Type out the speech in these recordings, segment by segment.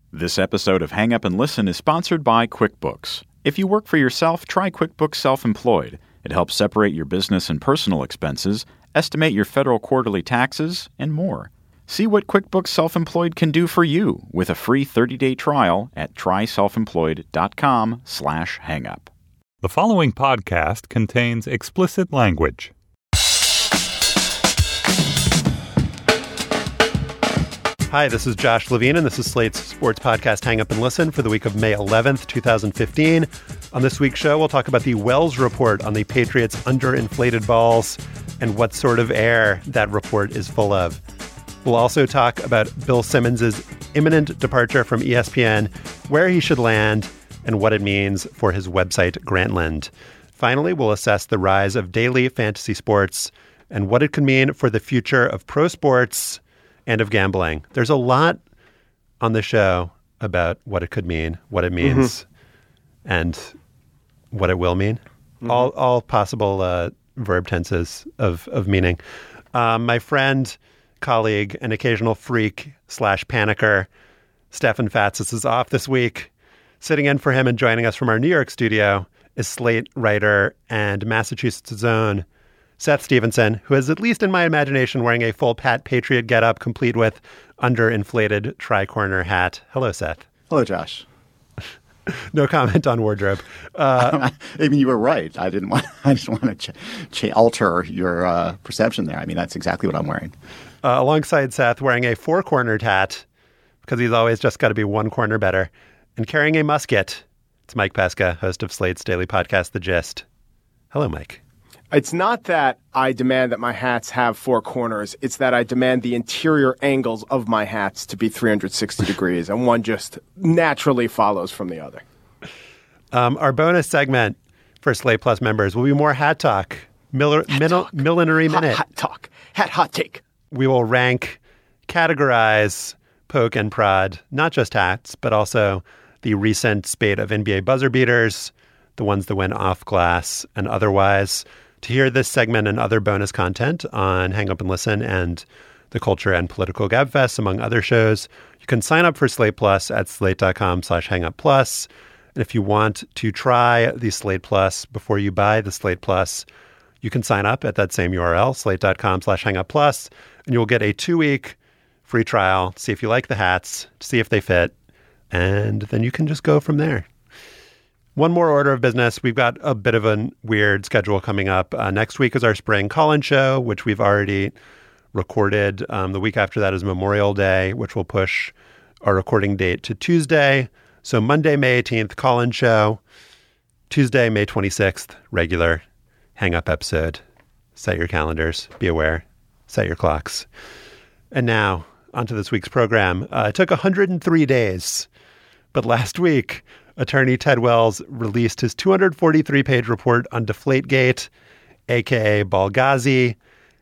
This episode of Hang Up and Listen is sponsored by QuickBooks. If you work for yourself, try QuickBooks Self-Employed. It helps separate your business and personal expenses, estimate your federal quarterly taxes, and more. See what QuickBooks Self-Employed can do for you with a free 30-day trial at tryselfemployed.com/hangup. The following podcast contains explicit language. Hi, this is Josh Levine, and this is Slate's sports podcast Hang Up and Listen for the week of May 11th, 2015. On this week's show, we'll talk about the Wells report on the Patriots' underinflated balls and what sort of air that report is full of. We'll also talk about Bill Simmons' imminent departure from ESPN, where he should land, and what it means for his website, Grantland. Finally, we'll assess the rise of daily fantasy sports and what it could mean for the future of pro sports and of gambling. There's a lot on the show about what it could mean, what it means, and what it will mean. All possible verb tenses of meaning. My friend, colleague, and occasional freak / panicker, Stefan Fatsis, is off this week. Sitting in for him and joining us from our New York studio is Slate writer and Massachusetts' own Seth Stevenson, who is, at least in my imagination, wearing a full Pat Patriot getup, complete with underinflated tri-corner hat. Hello, Seth. Hello, Josh. No comment on wardrobe. I mean, you were right. I just want to alter your perception there. I mean, that's exactly what I'm wearing. Alongside Seth, wearing a four-cornered hat, because he's always just got to be one corner better, and carrying a musket. It's Mike Pesca, host of Slate's daily podcast, The Gist. Hello, Mike. It's not that I demand that my hats have four corners. It's that I demand the interior angles of my hats to be 360 degrees, and one just naturally follows from the other. Our bonus segment for Slate Plus members will be more hat talk. Millinery Minute. Hat talk. Hot take. We will rank, categorize, poke, and prod, not just hats, but also the recent spate of NBA buzzer beaters, the ones that went off glass and otherwise. To hear this segment and other bonus content on Hang Up and Listen and the Culture and Political Gabfest, among other shows, you can sign up for Slate Plus at slate.com/hangupplus. And if you want to try the Slate Plus before you buy the Slate Plus, you can sign up at that same URL, slate.com/hangupplus, and you'll get a 2-week free trial to see if you like the hats, to see if they fit, and then you can just go from there. One more order of business. We've got a bit of a weird schedule coming up. Next week is our spring call-in show, which we've already recorded. The week after that is Memorial Day, which will push our recording date to Tuesday. So Monday, May 18th, call-in show. Tuesday, May 26th, regular hang-up episode. Set your calendars. Be aware. Set your clocks. And now, onto this week's program. It took 103 days, but last week, attorney Ted Wells released his 243-page report on Deflategate, a.k.a. Ballghazi,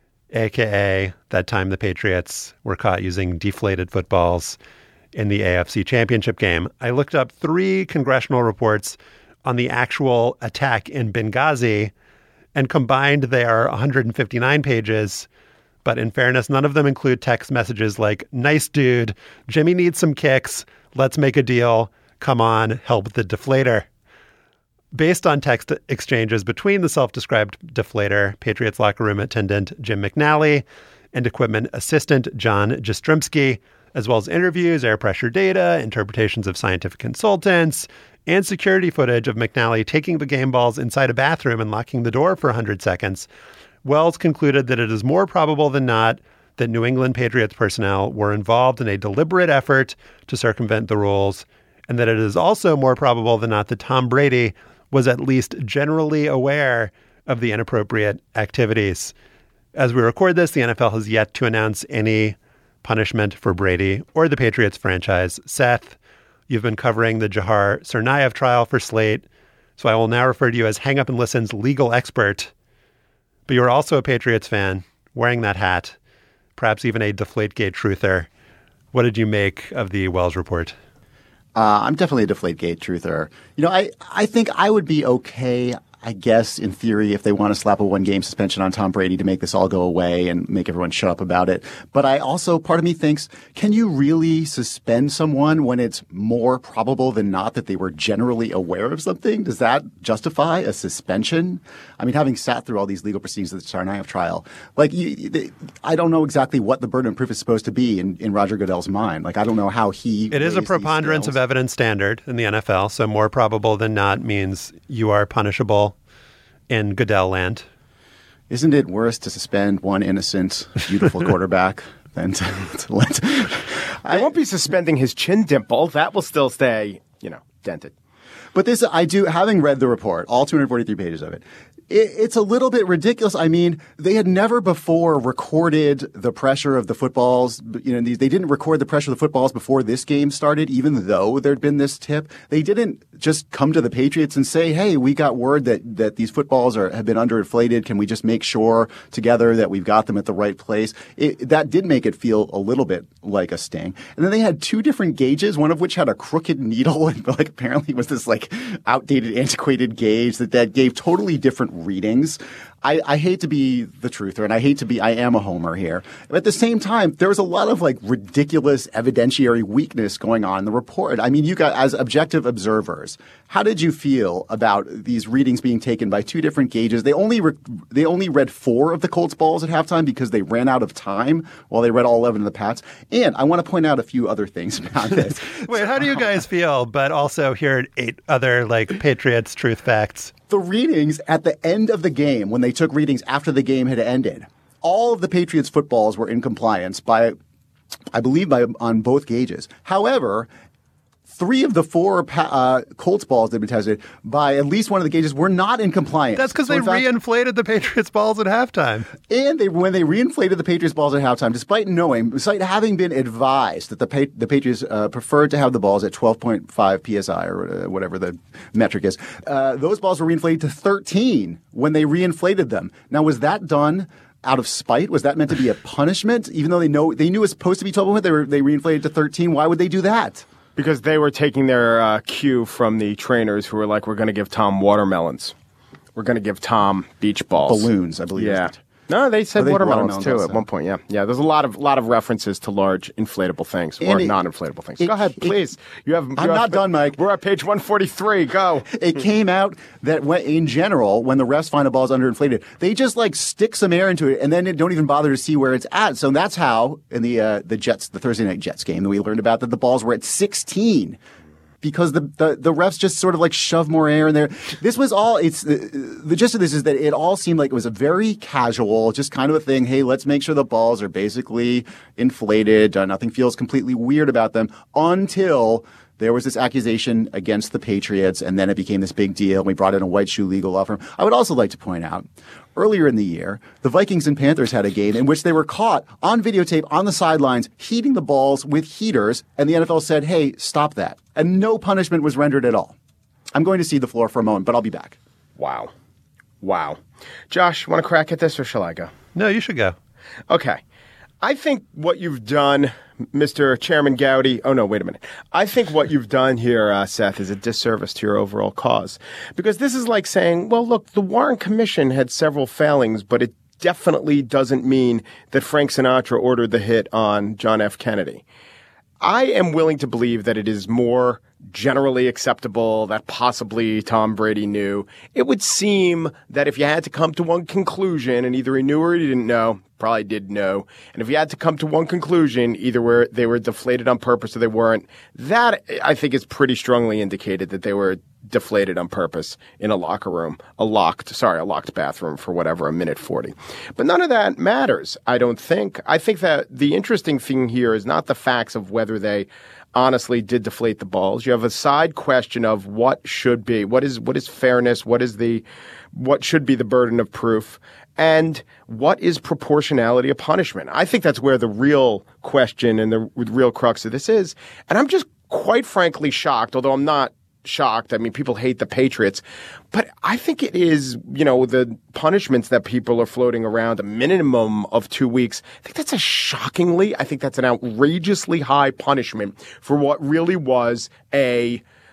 a.k.a. that time the Patriots were caught using deflated footballs in the AFC Championship game. I looked up 3 congressional reports on the actual attack in Benghazi, and combined they are 159 pages. But in fairness, none of them include text messages like, "Nice dude, Jimmy needs some kicks, let's make a deal. Come on, help the deflator." Based on text exchanges between the self-described deflator, Patriots locker room attendant Jim McNally, and equipment assistant John Jastrzemski, as well as interviews, air pressure data, interpretations of scientific consultants, and security footage of McNally taking the game balls inside a bathroom and locking the door for 100 seconds, Wells concluded that it is more probable than not that New England Patriots personnel were involved in a deliberate effort to circumvent the rules, and that it is also more probable than not that Tom Brady was at least generally aware of the inappropriate activities. As we record this, the NFL has yet to announce any punishment for Brady or the Patriots franchise. Seth, you've been covering the Jahar Tsarnaev trial for Slate, so I will now refer to you as Hang Up and Listen's legal expert. But you're also a Patriots fan, wearing that hat, perhaps even a Deflategate truther. What did you make of the Wells report? I'm definitely a Deflategate truther. You know, I think I would be okay. I guess in theory, if they want to slap a 1-game suspension on Tom Brady to make this all go away and make everyone shut up about it. But I also, part of me thinks, can you really suspend someone when it's more probable than not that they were generally aware of something? Does that justify a suspension? I mean, having sat through all these legal proceedings at the Tsarnaev trial, like, I don't know exactly what the burden of proof is supposed to be in Roger Goodell's mind. Like, I don't know how he. It is a preponderance of evidence standard in the NFL, so more probable than not means you are punishable in Goodell land. Isn't it worse to suspend one innocent, beautiful quarterback than to let? I won't be suspending his chin dimple. That will still stay, dented. But this, I do, having read the report, all 243 pages of it, it's a little bit ridiculous. I mean, they had never before recorded the pressure of the footballs. They didn't record the pressure of the footballs before this game started, even though there'd been this tip. They didn't just come to the Patriots and say, hey, we got word that these footballs have been underinflated. Can we just make sure together that we've got them at the right place? That did make it feel a little bit like a sting. And then they had 2 different gauges, one of which had a crooked needle and apparently was this outdated, antiquated gauge that gave totally different readings. I hate to be the truther, and I am a homer here. But at the same time, there was a lot of ridiculous evidentiary weakness going on in the report. I mean, you guys, as objective observers, how did you feel about these readings being taken by 2 different gauges? They only read 4 of the Colts balls at halftime because they ran out of time while they read all 11 of the Pats. And I want to point out a few other things about this. Wait, how do you guys feel? But also here are 8 other Patriots truth facts. The readings at the end of the game, when they took readings after the game had ended, all of the Patriots footballs were in compliance on both gauges. However, 3 of the 4 Colts balls that had been tested by at least one of the gauges were not in compliance. That's because they reinflated the Patriots balls at halftime. And when they reinflated the Patriots balls at halftime, despite having been advised that the Patriots preferred to have the balls at 12.5 PSI or whatever the metric is, those balls were reinflated to 13 when they reinflated them. Now, was that done out of spite? Was that meant to be a punishment? Even though they knew it was supposed to be 12, they reinflated to 13. Why would they do that? Because they were taking their cue from the trainers who were like, we're going to give Tom watermelons. We're going to give Tom beach balls. Balloons, I believe. Yeah. No, they said watermelons too at one point. Yeah. Yeah. There's a lot of references to large inflatable things or non-inflatable things. Go ahead, please. I'm not done, Mike. We're at page 143. Go. It came out that in general, when the refs find a ball's underinflated, they just stick some air into it and then they don't even bother to see where it's at. So that's how in the Thursday night Jets game that we learned about that the balls were at 16. Because the refs just sort of shove more air in there. This was all. It's the gist of this is that it all seemed like it was a very casual, just kind of a thing. Hey, let's make sure the balls are basically inflated. Nothing feels completely weird about them until there was this accusation against the Patriots, and then it became this big deal. We brought in a white shoe legal law firm. I would also like to point out, earlier in the year, the Vikings and Panthers had a game in which they were caught on videotape on the sidelines heating the balls with heaters, and the NFL said, hey, stop that. And no punishment was rendered at all. I'm going to cede the floor for a moment, but I'll be back. Wow. Josh, want to crack at this, or shall I go? No, you should go. Okay. I think what you've done, Mr. Chairman Gowdy. Oh, no, wait a minute. I think what you've done here, Seth, is a disservice to your overall cause. Because this is like saying, well, look, the Warren Commission had several failings, but it definitely doesn't mean that Frank Sinatra ordered the hit on John F. Kennedy. I am willing to believe that it is more generally acceptable that possibly Tom Brady knew. It would seem that if you had to come to one conclusion, and either he knew or he didn't know, probably did know, and if you had to come to one conclusion, either they were deflated on purpose or they weren't, that I think is pretty strongly indicated that they were deflated on purpose in a locker room, a locked bathroom for whatever, a minute 40. But none of that matters, I don't think. I think that the interesting thing here is not the facts of whether they honestly did deflate the balls. You have a side question of what should be, what is fairness, what should be the burden of proof, and what is proportionality of punishment. I think that's where the real question and the real crux of this is. And I'm just quite frankly shocked, although I'm not shocked. I mean, people hate the Patriots, but I think it is, the punishments that people are floating around, a minimum of 2 weeks. I think that's an outrageously high punishment for what really was a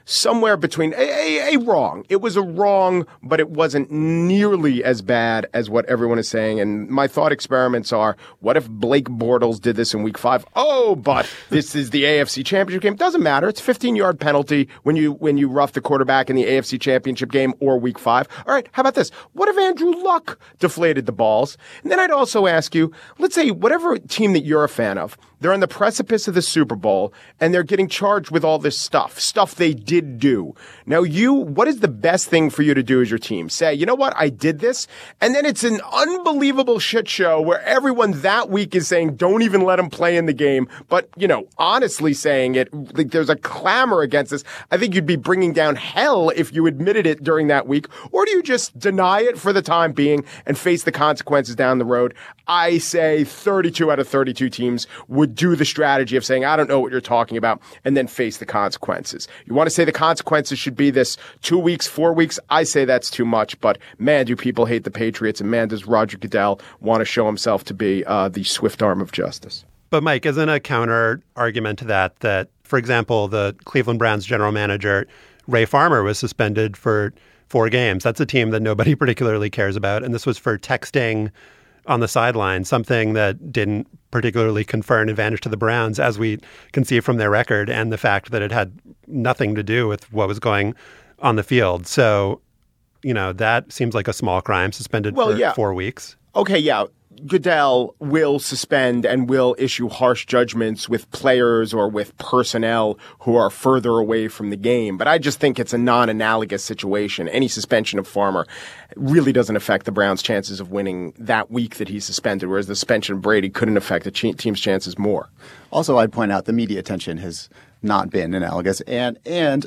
somewhere between a wrong. It was a wrong, but it wasn't nearly as bad as what everyone is saying. And my thought experiments are, what if Blake Bortles did this in week 5? Oh, but this is the AFC Championship game. Doesn't matter. It's a 15-yard penalty when you rough the quarterback in the AFC Championship game or week 5. All right, how about this? What if Andrew Luck deflated the balls? And then I'd also ask you, let's say whatever team that you're a fan of, they're on the precipice of the Super Bowl, and they're getting charged with all this stuff they did do. Now, what is the best thing for you to do as your team? Say, you know what, I did this, and then it's an unbelievable shit show where everyone that week is saying, don't even let him play in the game, but, honestly saying it, like there's a clamor against this. I think you'd be bringing down hell if you admitted it during that week, or do you just deny it for the time being and face the consequences down the road? I say 32 out of 32 teams would do the strategy of saying, I don't know what you're talking about, and then face the consequences. You want to say the consequences should be this 2 weeks, 4 weeks? I say that's too much, but man, do people hate the Patriots, and man, does Roger Goodell want to show himself to be the swift arm of justice. But Mike, isn't a counter argument to that, for example, the Cleveland Browns general manager, Ray Farmer, was suspended for 4 games. That's a team that nobody particularly cares about, and this was for texting on the sideline, something that didn't particularly confer an advantage to the Browns, as we can see from their record, and the fact that it had nothing to do with what was going on the field. So, that seems like a small crime, suspended for 4 weeks. Okay, yeah. Goodell will suspend and will issue harsh judgments with players or with personnel who are further away from the game. But I just think it's a non-analogous situation. Any suspension of Farmer really doesn't affect the Browns' chances of winning that week that he's suspended, whereas the suspension of Brady couldn't affect the team's chances more. Also, I'd point out the media attention has not been analogous, and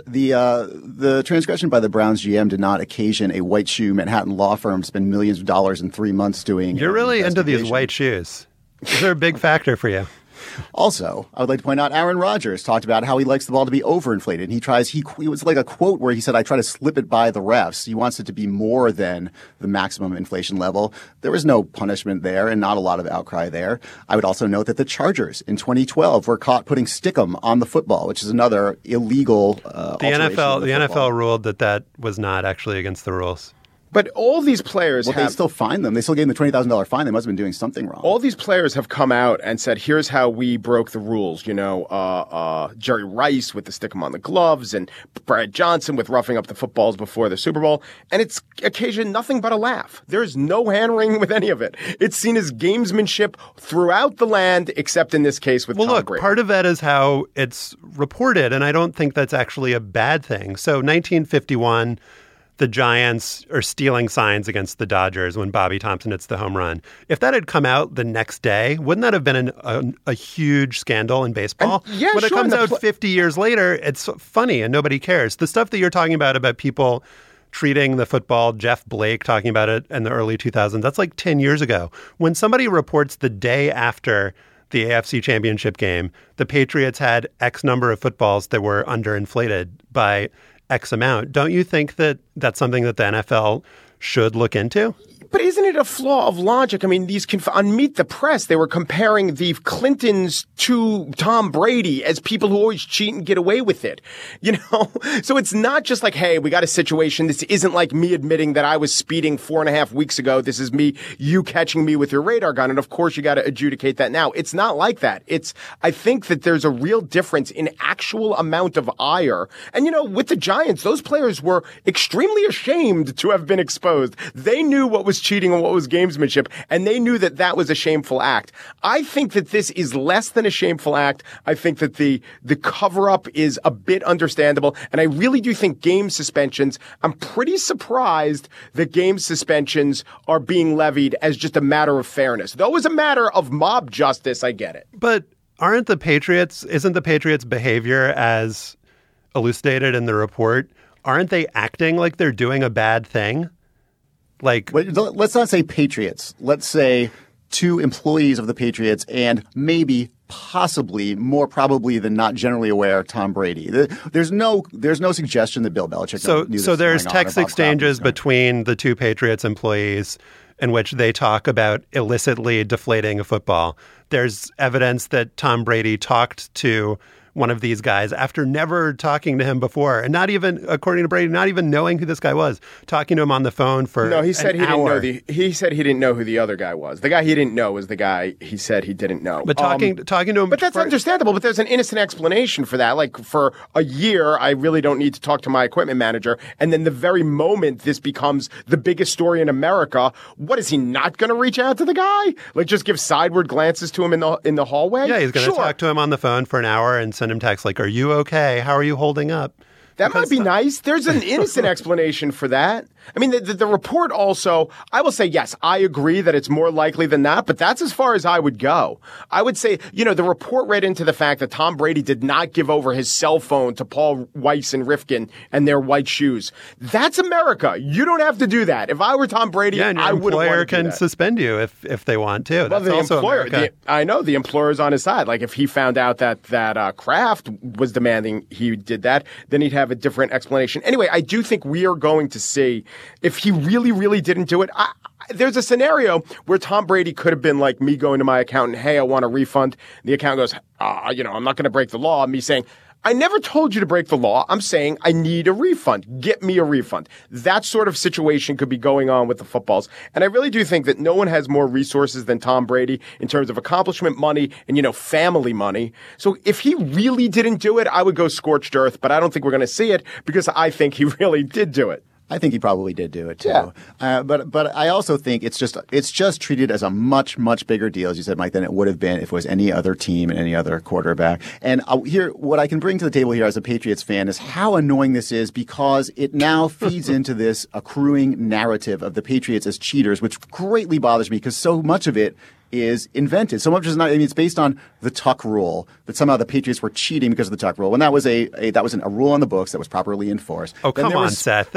the transgression by the Browns GM did not occasion a white shoe Manhattan law firm spend millions of dollars in 3 months doing. You're really into these white shoes. Is there a big factor for you? Also, I would like to point out Aaron Rodgers talked about how he likes the ball to be overinflated. And it was like a quote where he said, I try to slip it by the refs. He wants it to be more than the maximum inflation level. There was no punishment there and not a lot of outcry there. I would also note that the Chargers in 2012 were caught putting stickum on the football, which is another illegal The NFL ruled that was not actually against the rules. But all these players they still fined them. They still gave them the $20,000 fine. They must have been doing something wrong. All these players have come out and said, here's how we broke the rules. Jerry Rice with the stick 'em on the gloves and Brad Johnson with roughing up the footballs before the Super Bowl. And it's occasioned nothing but a laugh. There's no hand-wringing with any of it. It's seen as gamesmanship throughout the land, except in this case with Tom Brady. Part of that is how it's reported, and I don't think that's actually a bad thing. So 1951... the Giants are stealing signs against the Dodgers when Bobby Thompson hits the home run. If that had come out the next day, wouldn't that have been a huge scandal in baseball? When it comes out 50 years later, it's funny and nobody cares. The stuff that you're talking about people treating the football, Jeff Blake talking about it in the early 2000s, that's like 10 years ago. When somebody reports the day after the AFC Championship game, the Patriots had X number of footballs that were underinflated by X amount. Don't you think that that's something that the NFL should look into? But isn't it a flaw of logic? I mean, on Meet the Press, they were comparing the Clintons to Tom Brady as people who always cheat and get away with it. So it's not just like, hey, we got a situation. This isn't like me admitting that I was speeding 4.5 weeks ago. This is you catching me with your radar gun. And of course, you got to adjudicate that now. It's not like that. I think that there's a real difference in actual amount of ire. And, with the Giants, those players were extremely ashamed to have been exposed. They knew what was cheating and what was gamesmanship, and they knew that was a shameful act. I think that this is less than a shameful act. I think that the cover-up is a bit understandable, and I really do think game suspensions, I'm pretty surprised that game suspensions are being levied as just a matter of fairness. Though as a matter of mob justice, I get it. But isn't the Patriots' behavior as elucidated in the report, aren't they acting like they're doing a bad thing? Let's not say Patriots. Let's say 2 employees of the Patriots and maybe, possibly, more probably than not generally aware, Tom Brady. There's no suggestion that Bill Belichick knew this. So there's text exchanges between the 2 Patriots employees in which they talk about illicitly deflating a football. There's evidence that Tom Brady talked to one of these guys after never talking to him before, and not even, according to Brady, not even knowing who this guy was, talking to him on the phone for No, he said an he hour. didn't know he said he didn't know who the other guy was. The guy he didn't know was the guy he said he didn't know. But talking to him. But that's understandable. But there's an innocent explanation for that. Like, for a year, I really don't need to talk to my equipment manager. And then the very moment this becomes the biggest story in America, what is he not going to reach out to the guy? Like, just give sideward glances to him in the hallway? Yeah, he's going to Sure. talk to him on the phone for an hour and send him texts like, "Are you okay? How are you holding up?" That might be nice. There's an innocent explanation for that. I mean, the report also, I will say, yes, I agree that it's more likely than not, but that's as far as I would go. I would say, the report read into the fact that Tom Brady did not give over his cell phone to Paul Weiss and Rifkin and their white shoes. That's America. You don't have to do that. If I were Tom Brady, Yeah, and I your would employer want to do can that. suspend you if they want to. Well, That's the also employer, America. I know the employer's on his side. Like, if he found out that Kraft was demanding he did that, then he'd have a different explanation. Anyway, I do think we are going to see if he really, really didn't do it. There's a scenario where Tom Brady could have been like me going to my accountant, "Hey, I want a refund." The accountant goes, "I'm not going to break the law." Me saying, "I never told you to break the law. I'm saying I need a refund. Get me a refund." That sort of situation could be going on with the footballs. And I really do think that no one has more resources than Tom Brady in terms of accomplishment money and, family money. So if he really didn't do it, I would go scorched earth, but I don't think we're going to see it because I think he really did do it. I think he probably did do it too. Yeah. But I also think it's just treated as a much, much bigger deal, as you said, Mike, than it would have been if it was any other team and any other quarterback. And what I can bring to the table here as a Patriots fan is how annoying this is, because it now feeds into this accruing narrative of the Patriots as cheaters, which greatly bothers me because so much of it is invented. So much is not. I mean, it's based on the Tuck rule, that somehow the Patriots were cheating because of the Tuck rule, when that was a rule on the books that was properly enforced. Oh, come on, Seth.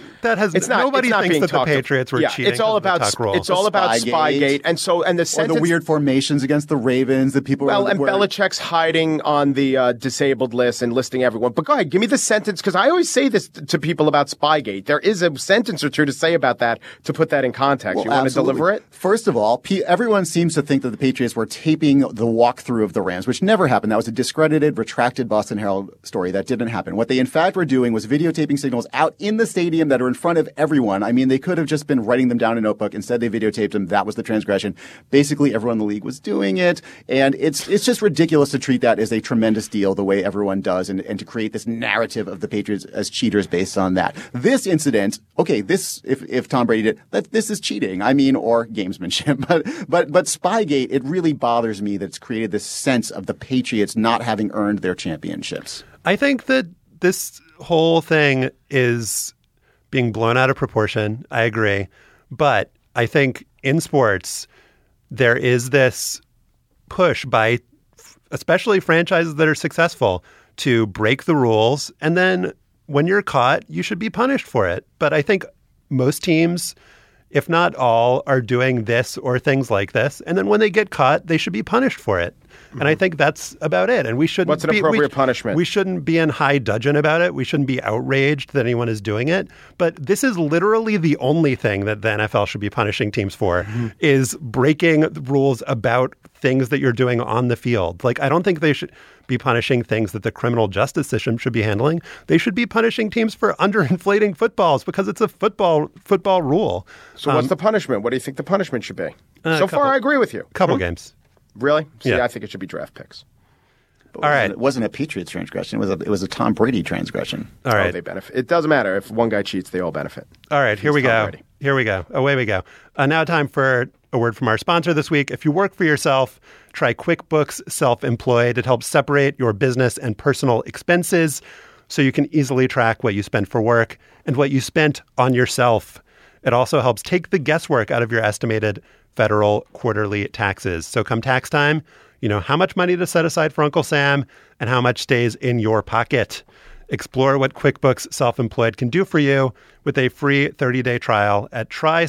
Nobody thinks that the Patriots were cheating. It's all about the Tuck rule. It's all about Spygate, and the or sentence, the weird formations against the Ravens that people. and Belichick's hiding on the disabled list and listing everyone. But go ahead, give me the sentence, because I always say this to people about Spygate. There is a sentence or two to say about that to put that in context. Well, you want absolutely. to deliver it? First of all, everyone seems to think that the Patriots were taping the walkthrough of the Rams, which never happened. That was a discredited, retracted Boston Herald story. That didn't happen. What they in fact were doing was videotaping signals out in the stadium that are in front of everyone. I mean, they could have just been writing them down in a notebook. Instead, they videotaped them. That was the transgression. Basically, everyone in the league was doing it. And it's just ridiculous to treat that as a tremendous deal the way everyone does, and to create this narrative of the Patriots as cheaters based on that. This incident, okay, if Tom Brady did, this is cheating. I mean, or gamesmanship. But Spygate, it really bothers me that it's created this sense of the Patriots not having earned their championships. I think that this whole thing is being blown out of proportion. I agree. But I think in sports, there is this push by especially franchises that are successful to break the rules. And then when you're caught, you should be punished for it. But I think most teams, if not all, are doing this or things like this. And then when they get caught, they should be punished for it. And I think that's about it. And we shouldn't. What's an appropriate punishment? We shouldn't be in high dudgeon about it. We shouldn't be outraged that anyone is doing it. But this is literally the only thing that the NFL should be punishing teams for, is breaking the rules about things that you're doing on the field. Like, I don't think they should be punishing things that the criminal justice system should be handling. They should be punishing teams for underinflating footballs because it's a football rule. So what's the punishment? What do you think the punishment should be? So far, I agree with you. Couple games. Really? See, Yeah. I think it should be draft picks. All right. It wasn't a Patriots transgression. It was a Tom Brady transgression. All right. Oh, they benefit. It doesn't matter. If one guy cheats, they all benefit. All right, here we Tom go. Brady. Here we go. Away we go. Now time for a word from our sponsor this week. If you work for yourself, try QuickBooks Self-Employed. It helps separate your business and personal expenses so you can easily track what you spend for work and what you spent on yourself. It also helps take the guesswork out of your estimated federal quarterly taxes. So come tax time, you know how much money to set aside for Uncle Sam and how much stays in your pocket. Explore what QuickBooks Self-Employed can do for you with a free 30-day trial at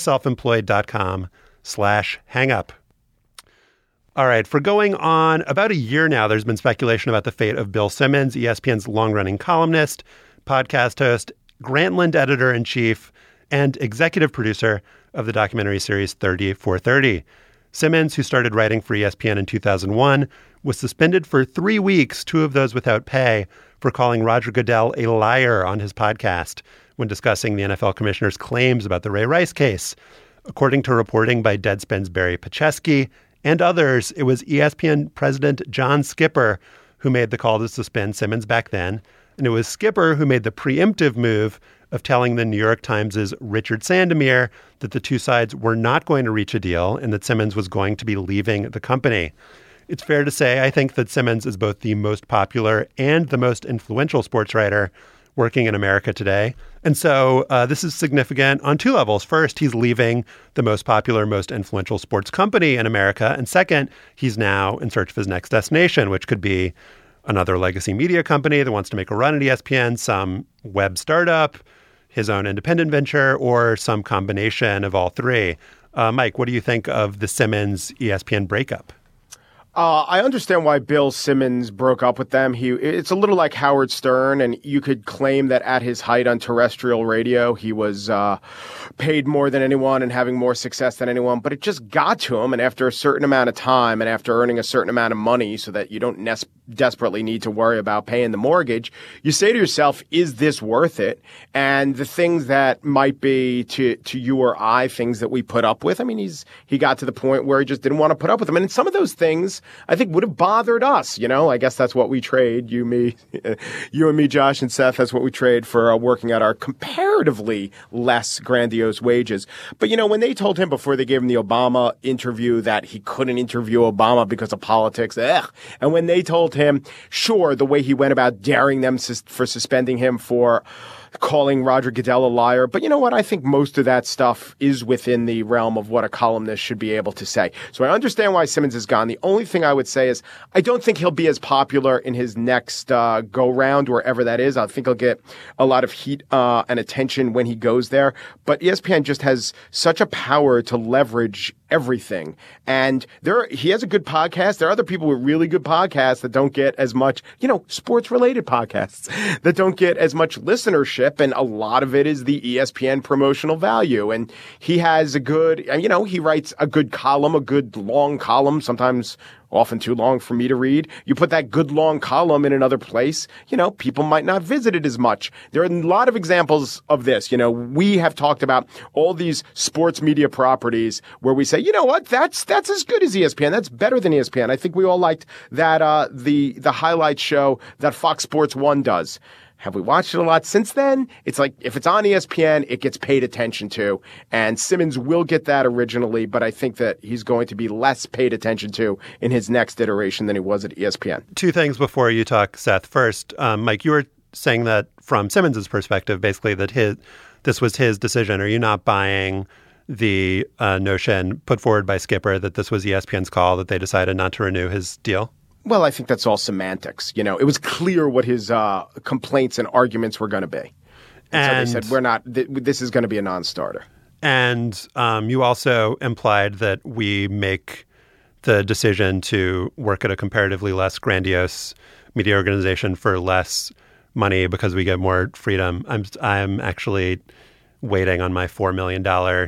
tryselfemployed.com/hangup. All right, for going on about a year now, there's been speculation about the fate of Bill Simmons, ESPN's long-running columnist, podcast host, Grantland editor-in-chief, and executive producer of the documentary series 30 for 30. Simmons, who started writing for ESPN in 2001, was suspended for 3 weeks, 2 of those without pay, for calling Roger Goodell a liar on his podcast when discussing the NFL commissioner's claims about the Ray Rice case. According to reporting by Deadspin's Barry Pacheski and others, it was ESPN president John Skipper who made the call to suspend Simmons back then. And it was Skipper who made the preemptive move of telling the New York Times' Richard Sandomir that the two sides were not going to reach a deal and that Simmons was going to be leaving the company. It's fair to say, I think, that Simmons is both the most popular and the most influential sports writer working in America today. And so this is significant on 2 levels. First, he's leaving the most popular, most influential sports company in America. And second, he's now in search of his next destination, which could be another legacy media company that wants to make a run at ESPN, some web startup, his own independent venture, or some combination of all 3. Mike, what do you think of the Simmons-ESPN breakup? I understand why Bill Simmons broke up with them. It's a little like Howard Stern, and you could claim that at his height on terrestrial radio, he was paid more than anyone and having more success than anyone. But it just got to him, and after a certain amount of time and after earning a certain amount of money so that you don't desperately need to worry about paying the mortgage, you say to yourself, is this worth it? And the things that might be to you or I, things that we put up with, I mean, he got to the point where he just didn't want to put up with them. And some of those things I think would have bothered us. You know, I guess that's what we trade. You and me, Josh and Seth, that's what we trade for working at our comparatively less grandiose wages. But, you know, when they told him before they gave him the Obama interview that he couldn't interview Obama because of politics, and when they told him, sure, the way he went about daring them for suspending him for calling Roger Goodell a liar. But you know what? I think most of that stuff is within the realm of what a columnist should be able to say. So I understand why Simmons is gone. The only thing I would say is I don't think he'll be as popular in his next go-round, wherever that is. I think he'll get a lot of heat and attention when he goes there. But ESPN just has such a power to leverage everything. And he has a good podcast. There are other people with really good podcasts that don't get as much, sports-related podcasts that don't get as much listenership. And a lot of it is the ESPN promotional value. And he has he writes a good column, a good long column, sometimes often too long for me to read. You put that good long column in another place, people might not visit it as much. There are a lot of examples of this. We have talked about all these sports media properties where we say, you know what, that's as good as ESPN. That's better than ESPN. I think we all liked that, the highlight show that Fox Sports 1 does. Have we watched it a lot since then? It's like if it's on ESPN, it gets paid attention to. And Simmons will get that originally, but I think that he's going to be less paid attention to in his next iteration than he was at ESPN. 2 things before you talk, Seth. First, Mike, you were saying that from Simmons' perspective, basically that this was his decision. Are you not buying the notion put forward by Skipper that this was ESPN's call, that they decided not to renew his deal? Well, I think that's all semantics. It was clear what his complaints and arguments were going to be. And so they said, this is going to be a non-starter. And you also implied that we make the decision to work at a comparatively less grandiose media organization for less money because we get more freedom. I'm actually waiting on my $4 million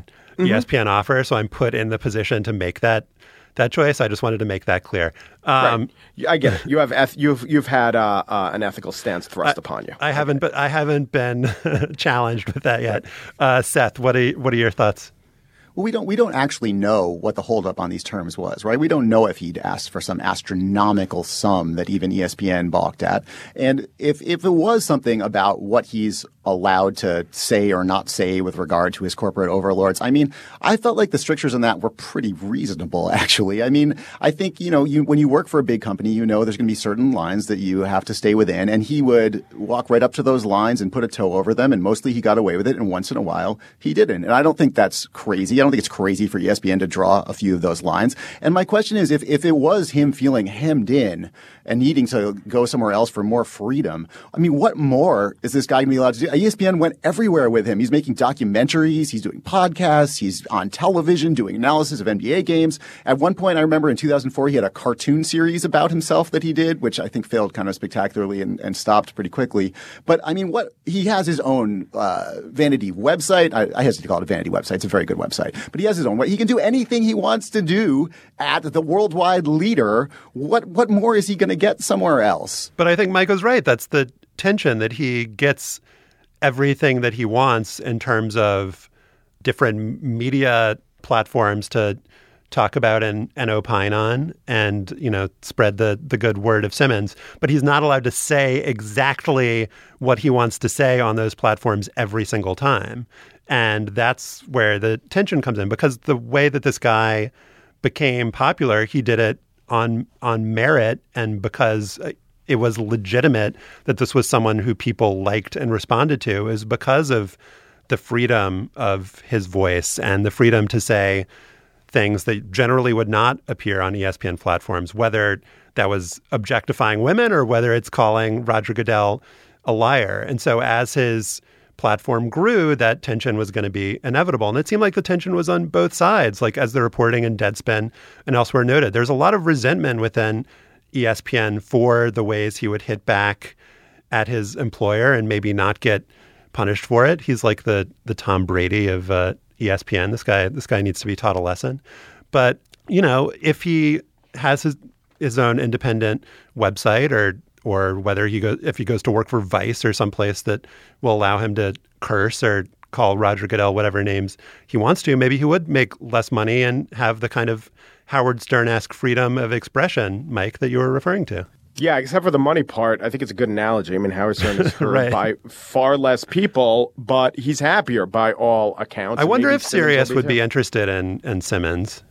ESPN offer, so I'm put in the position to make that choice. I just wanted to make that clear. Right. I get it. You've had an ethical stance thrust upon you. I haven't been challenged with that yet. Seth, what are your thoughts? Well, we don't actually know what the holdup on these terms was, right? We don't know if he'd asked for some astronomical sum that even ESPN balked at. And if it was something about what he's allowed to say or not say with regard to his corporate overlords, I mean, I felt like the strictures on that were pretty reasonable, actually. I mean, I think, when you work for a big company, there's going to be certain lines that you have to stay within. And he would walk right up to those lines and put a toe over them. And mostly he got away with it. And once in a while, he didn't. And I don't think that's crazy. I don't think it's crazy for ESPN to draw a few of those lines. And my question is, if it was him feeling hemmed in and needing to go somewhere else for more freedom, I mean, what more is this guy going to be allowed to do? ESPN went everywhere with him. He's making documentaries. He's doing podcasts. He's on television doing analysis of NBA games. At one point, I remember in 2004, he had a cartoon series about himself that he did, which I think failed kind of spectacularly and stopped pretty quickly. But I mean, he has his own vanity website. I hesitate to call it a vanity website. It's a very good website. it. But he has his own way. He can do anything he wants to do at the worldwide leader. What more is he going to get somewhere else? But I think Micah's right. That's the tension, that he gets everything that he wants in terms of different media platforms to talk about and opine on and, spread the good word of Simmons. But he's not allowed to say exactly what he wants to say on those platforms every single time. And that's where the tension comes in, because the way that this guy became popular, he did it on merit, and because it was legitimate that this was someone who people liked and responded to, is because of the freedom of his voice and the freedom to say things that generally would not appear on ESPN platforms, whether that was objectifying women or whether it's calling Roger Goodell a liar. And so as his platform grew, that tension was going to be inevitable. And it seemed like the tension was on both sides, like as the reporting in Deadspin and elsewhere noted. There's a lot of resentment within ESPN for the ways he would hit back at his employer and maybe not get punished for it. He's like the Tom Brady of ESPN. This guy needs to be taught a lesson. But, if he has his own independent website or whether if he goes to work for Vice or someplace that will allow him to curse or call Roger Goodell whatever names he wants to, maybe he would make less money and have the kind of Howard Stern-esque freedom of expression, Mike, that you were referring to. Yeah, except for the money part, I think it's a good analogy. I mean, Howard Stern is heard right. by far less people, but he's happier by all accounts. I wonder if Sirius would be interested in Simmons.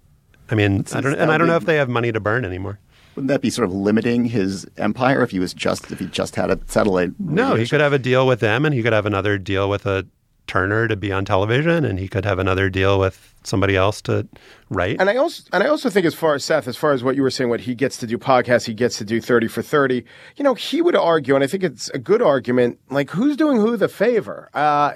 I mean, I don't know if they have money to burn anymore. Wouldn't that be sort of limiting his empire if he just had a satellite? No, he could have a deal with them, and he could have another deal with a Turner to be on television, and he could have another deal with somebody else to write. And I also think, as far as what you were saying, what he gets to do podcasts, he gets to do 30 for 30. He would argue, and I think it's a good argument, like who's doing who the favor?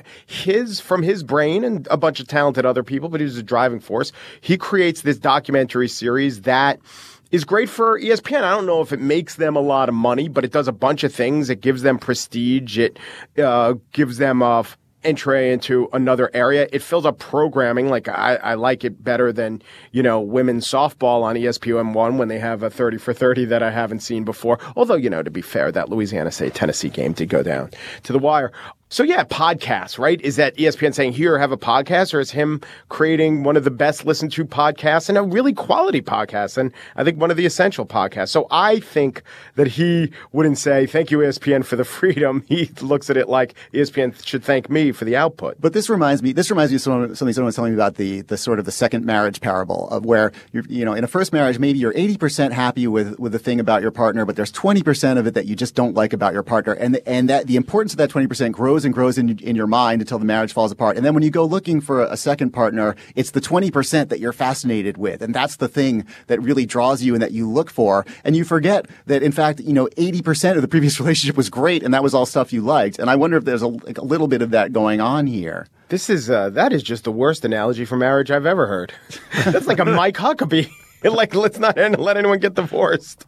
From his brain and a bunch of talented other people, but he was a driving force. He creates this documentary series that is great for ESPN. I don't know if it makes them a lot of money, but it does a bunch of things. It gives them prestige. It gives them entree into another area. It fills up programming. Like I like it better than, women's softball on ESPN1 when they have a 30 for 30 that I haven't seen before. Although, to be fair, that Louisiana State Tennessee game did go down to the wire. So yeah, podcasts, right? Is that ESPN saying, here, have a podcast, or is him creating one of the best listened to podcasts and a really quality podcast? And I think one of the essential podcasts. So I think that he wouldn't say, thank you, ESPN, for the freedom. He looks at it like ESPN should thank me for the output. But this reminds me of something someone was telling me about the sort of the second marriage parable of where in a first marriage, maybe you're 80% happy with the thing about your partner, but there's 20% of it that you just don't like about your partner. And that the importance of that 20% grows and grows in your mind until the marriage falls apart. And then when you go looking for a second partner, it's the 20% that you're fascinated with. And that's the thing that really draws you and that you look for. And you forget that, in fact, 80% of the previous relationship was great and that was all stuff you liked. And I wonder if there's a little bit of that going on here. That is just the worst analogy for marriage I've ever heard. That's like a Mike Huckabee. Like, let's not let anyone get divorced.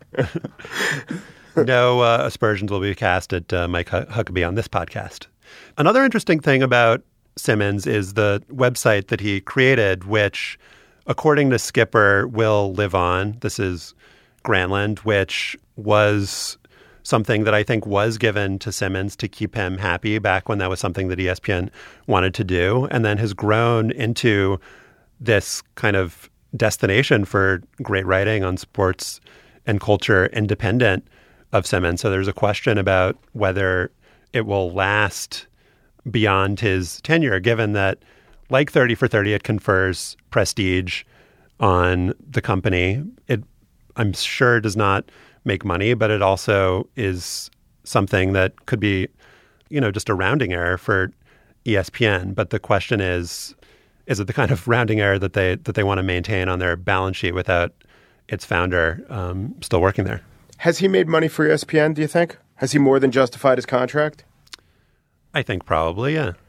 No aspersions will be cast at Mike Huckabee on this podcast. Another interesting thing about Simmons is the website that he created, which, according to Skipper, will live on. This is Grantland, which was something that I think was given to Simmons to keep him happy back when that was something that ESPN wanted to do, and then has grown into this kind of destination for great writing on sports and culture independent of Simmons. So there's a question about whether it will last beyond his tenure, given that, like 30 for 30, it confers prestige on the company. It, I'm sure, does not make money, but it also is something that could be, just a rounding error for ESPN. But the question is it the kind of rounding error that they want to maintain on their balance sheet without its founder still working there? Has he made money for ESPN, do you think? Has he more than justified his contract? I think probably, yeah.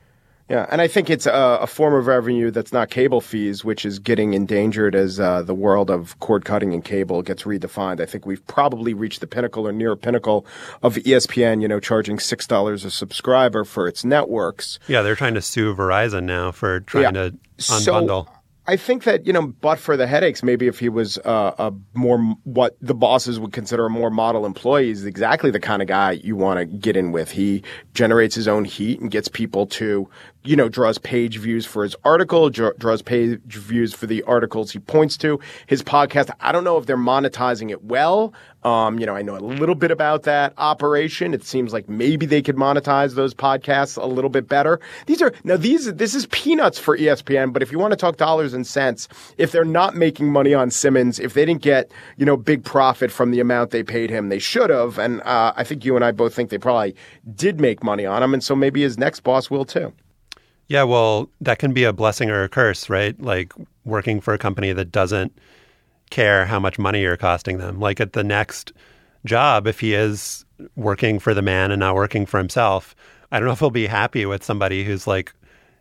Yeah, and I think it's a form of revenue that's not cable fees, which is getting endangered as the world of cord cutting and cable gets redefined. I think we've probably reached the pinnacle or near pinnacle of ESPN, charging $6 a subscriber for its networks. Yeah, they're trying to sue Verizon now for trying to unbundle. So I think that, but for the headaches, maybe if he was a more what the bosses would consider a more model employee, he's exactly the kind of guy you want to get in with. He generates his own heat and gets people to, draws page views for his article, draws page views for the articles he points to. His podcast, I don't know if they're monetizing it well. I know a little bit about that operation. It seems like maybe they could monetize those podcasts a little bit better. This is peanuts for ESPN, but if you want to talk dollars and cents, if they're not making money on Simmons, if they didn't get, big profit from the amount they paid him, they should have. And I think you and I both think they probably did make money on him. And so maybe his next boss will too. Yeah, well, that can be a blessing or a curse, right? Like working for a company that doesn't care how much money you're costing them. Like at the next job, if he is working for the man and not working for himself, I don't know if he'll be happy with somebody who's like,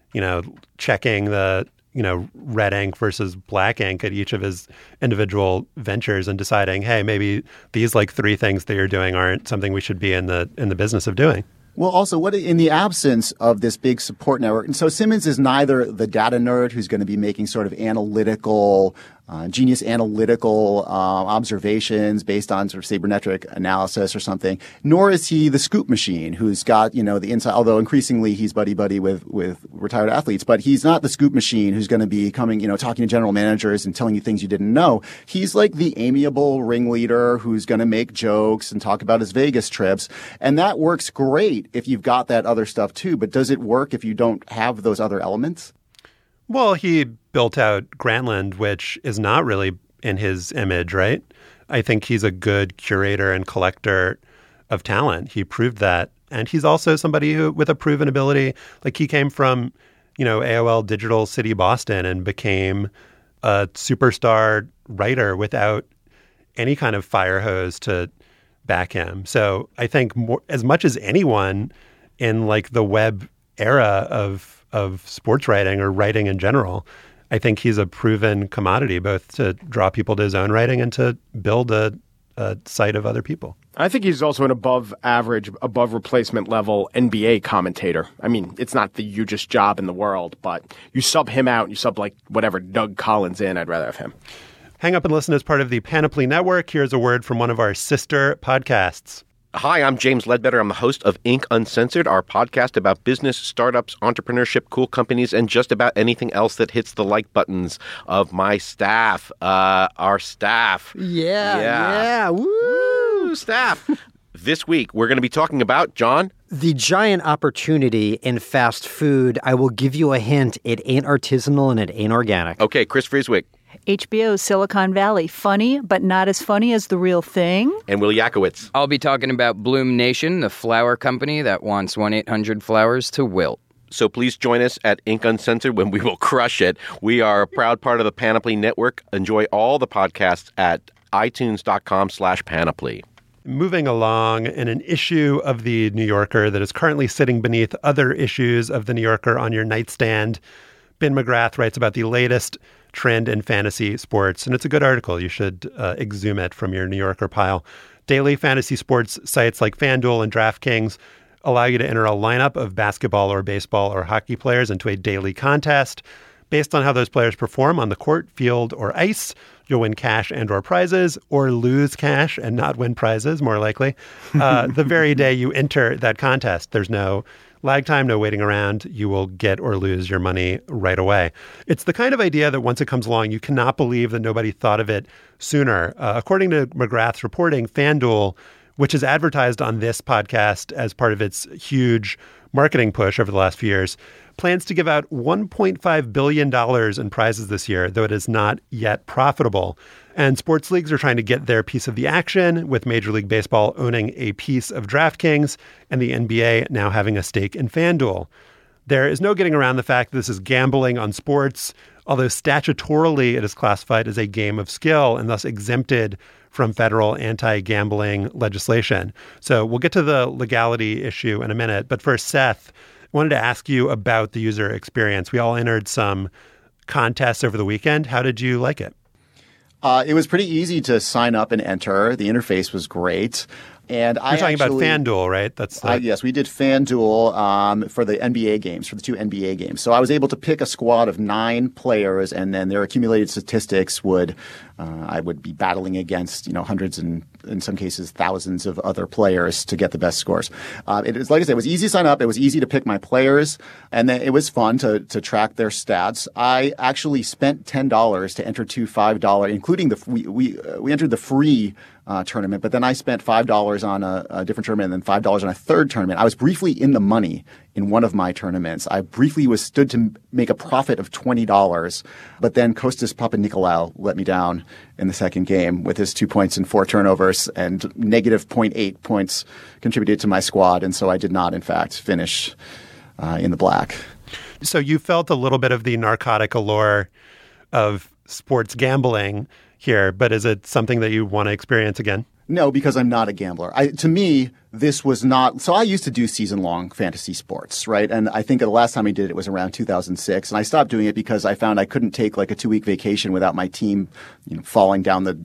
checking the, red ink versus black ink at each of his individual ventures and deciding, hey, maybe these like 3 things that you're doing aren't something we should be in the business of doing. Well, also, what in the absence of this big support network, and so Simmons is neither the data nerd who's going to be making sort of analytical, genius analytical observations based on sort of sabermetric analysis or something, nor is he the scoop machine who's got, the inside, although increasingly he's buddy-buddy with retired athletes, but he's not the scoop machine who's going to be coming, talking to general managers and telling you things you didn't know. He's like the amiable ringleader who's going to make jokes and talk about his Vegas trips. And that works great if you've got that other stuff too. But does it work if you don't have those other elements? Well, he built out Grantland, which is not really in his image, right? I think he's a good curator and collector of talent. He proved that. And he's also somebody who, with a proven ability, like he came from, AOL Digital City Boston and became a superstar writer without any kind of fire hose to back him. So I think as much as anyone in like the web era of sports writing or writing in general, I think he's a proven commodity, both to draw people to his own writing and to build a site of other people. I think he's also an above average, above replacement level NBA commentator. I mean, it's not the hugest job in the world, but you sub him out and you sub like whatever Doug Collins in, I'd rather have him. Hang up and listen as part of the Panoply Network. Here's a word from one of our sister podcasts. Hi, I'm James Ledbetter. I'm the host of Inc. Uncensored, our podcast about business, startups, entrepreneurship, cool companies, and just about anything else that hits the like buttons of my staff, our staff. Yeah. Woo! Staff. This week, we're going to be talking about, John? The giant opportunity in fast food. I will give you a hint. It ain't artisanal and it ain't organic. Okay, Chris Frieswick. HBO's Silicon Valley. Funny, but not as funny as the real thing. And Will Yakowitz. I'll be talking about Bloom Nation, the flower company that wants 1-800-Flowers to wilt. So please join us at Inc. Uncensored when we will crush it. We are a proud part of the Panoply Network. Enjoy all the podcasts at itunes.com/panoply. Moving along in an issue of The New Yorker that is currently sitting beneath other issues of The New Yorker on your nightstand, Ben McGrath writes about the latest trend in fantasy sports, and it's a good article. You should exhume it from your New Yorker pile. Daily fantasy sports sites like FanDuel and DraftKings allow you to enter a lineup of basketball or baseball or hockey players into a daily contest. Based on how those players perform on the court, field, or ice, you'll win cash and or prizes, or lose cash and not win prizes, more likely, the very day you enter that contest. There's no lag time, no waiting around. You will get or lose your money right away. It's the kind of idea that once it comes along, you cannot believe that nobody thought of it sooner. According to McGrath's reporting, FanDuel, which is advertised on this podcast as part of its huge marketing push over the last few years, plans to give out $1.5 billion in prizes this year, though it is not yet profitable. And sports leagues are trying to get their piece of the action, with Major League Baseball owning a piece of DraftKings and the NBA now having a stake in FanDuel. There is no getting around the fact that this is gambling on sports, although statutorily it is classified as a game of skill and thus exempted from federal anti-gambling legislation. So we'll get to the legality issue in a minute. But first, Seth, wanted to ask you about the user experience. We all entered some contests over the weekend. How did you like it? It was pretty easy to sign up and enter. The interface was great. And You're talking about FanDuel, right? That's yes, we did FanDuel for the NBA games, for the 2 NBA games. So I was able to pick a squad of 9 players, and then their accumulated statistics would I would be battling against hundreds and in some cases thousands of other players to get the best scores. It was, like I said, it was easy to sign up. It was easy to pick my players, and then it was fun to track their stats. I actually spent $10 to enter 2 $5, including we entered the free tournament, but then I spent $5 on a different tournament and then $5 on a third tournament. I was briefly in the money in one of my tournaments. I briefly stood to make a profit of $20, but then Kostas Papanikolaou let me down in the second game with his 2 points and 4 turnovers, and negative 0.8 points contributed to my squad, and so I did not, in fact, finish in the black. So you felt a little bit of the narcotic allure of sports gambling here, but is it something that you want to experience again? No, because I'm not a gambler. To me, this was not – so I used to do season-long fantasy sports, right? And I think the last time I did it was around 2006. And I stopped doing it because I found I couldn't take like a 2-week vacation without my team falling down the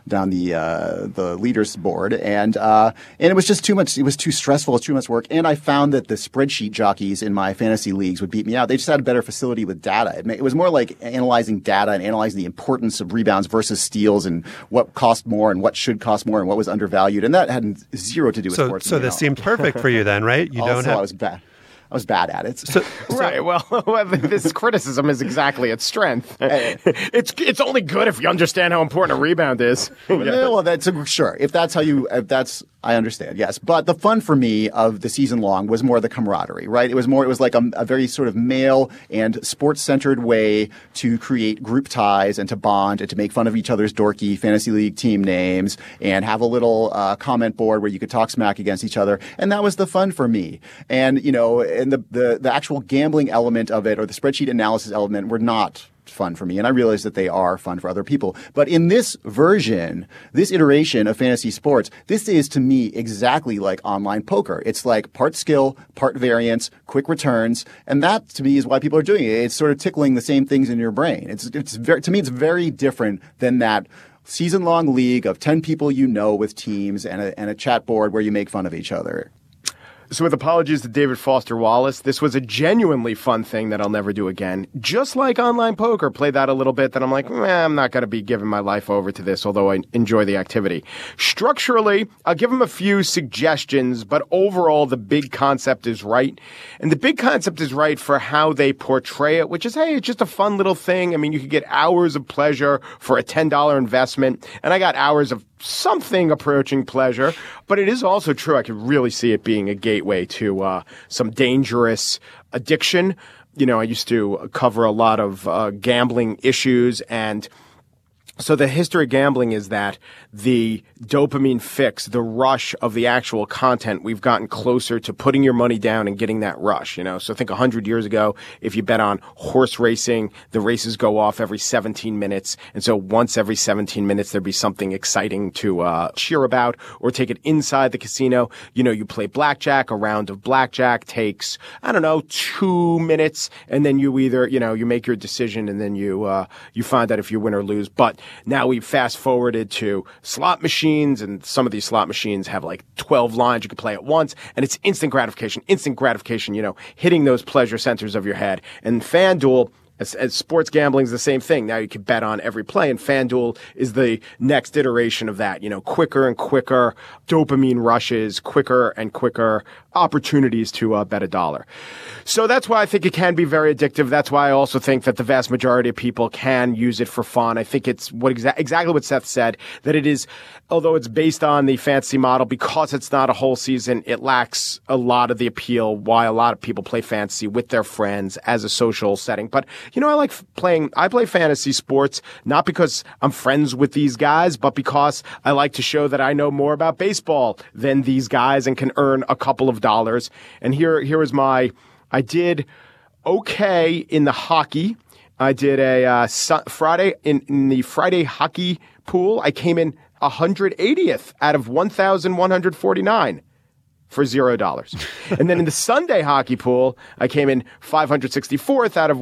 leaders board. And it was just too much – it was too stressful. It was too much work. And I found that the spreadsheet jockeys in my fantasy leagues would beat me out. They just had a better facility with data. It was more like analyzing data and analyzing the importance of rebounds versus steals and what cost more and what should cost more and what was undervalued. And that had zero to do with sports. So this seemed perfect for you then, right? I was bad. I was bad at it. Right. Well, this criticism is exactly its strength. It's only good if you understand how important a rebound is. Well, that's sure. If that's I understand. Yes. But the fun for me of the season long was more the camaraderie, right? It was like a very sort of male and sports centered way to create group ties and to bond and to make fun of each other's dorky fantasy league team names and have a little comment board where you could talk smack against each other. And that was the fun for me. And, and the actual gambling element of it or the spreadsheet analysis element were not fun for me. And I realize that they are fun for other people. But in this version, this iteration of fantasy sports, this is to me exactly like online poker. It's like part skill, part variance, quick returns. And that to me is why people are doing it. It's sort of tickling the same things in your brain. To me, it's very different than that season-long league of 10 people with teams and a chat board where you make fun of each other. So with apologies to David Foster Wallace, this was a genuinely fun thing that I'll never do again. Just like online poker, played that a little bit, that I'm like, I'm not going to be giving my life over to this, although I enjoy the activity. Structurally, I'll give him a few suggestions, but overall, the big concept is right. And the big concept is right for how they portray it, which is, hey, it's just a fun little thing. I mean, you could get hours of pleasure for a $10 investment, and I got hours of something approaching pleasure, but it is also true. I could really see it being a gateway to some dangerous addiction. I used to cover a lot of gambling issues, and so the history of gambling is that the dopamine fix, the rush of the actual content, we've gotten closer to putting your money down and getting that rush, So think 100 years ago, if you bet on horse racing, the races go off every 17 minutes. And so once every 17 minutes, there'd be something exciting to cheer about or take it inside the casino. You play blackjack. A round of blackjack takes, 2 minutes. And then you either, you make your decision and then you find out if you win or lose. But now we fast forwarded to slot machines, and some of these slot machines have like 12 lines you can play at once, and it's instant gratification, hitting those pleasure centers of your head. And FanDuel, as sports gambling is the same thing. Now you can bet on every play, and FanDuel is the next iteration of that. Quicker and quicker dopamine rushes, quicker and quicker opportunities to bet $1. So that's why I think it can be very addictive. That's why I also think that the vast majority of people can use it for fun. I think it's exactly what Seth said, that it is, although it's based on the fantasy model, because it's not a whole season, it lacks a lot of the appeal why a lot of people play fantasy with their friends as a social setting. But, I play fantasy sports not because I'm friends with these guys, but because I like to show that I know more about baseball than these guys and can earn a couple of dollars. And here is I did okay in the hockey. I did a Friday in the Friday hockey pool. I came in 180th out of 1,149. for $0. And then in the Sunday hockey pool, I came in 564th out of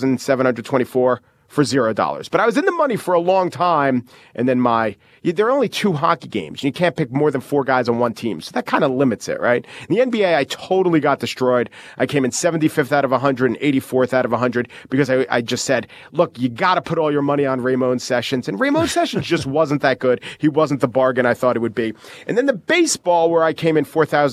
1,724 for $0. But I was in the money for a long time, and then there are only 2 hockey games, and you can't pick more than 4 guys on one team, so that kind of limits it, right? In the NBA, I totally got destroyed. I came in 75th out of 100 and 84th out of 100 because I just said, look, you got to put all your money on Ramon Sessions, and Ramon Sessions just wasn't that good. He wasn't the bargain I thought it would be. And then the baseball, where I came in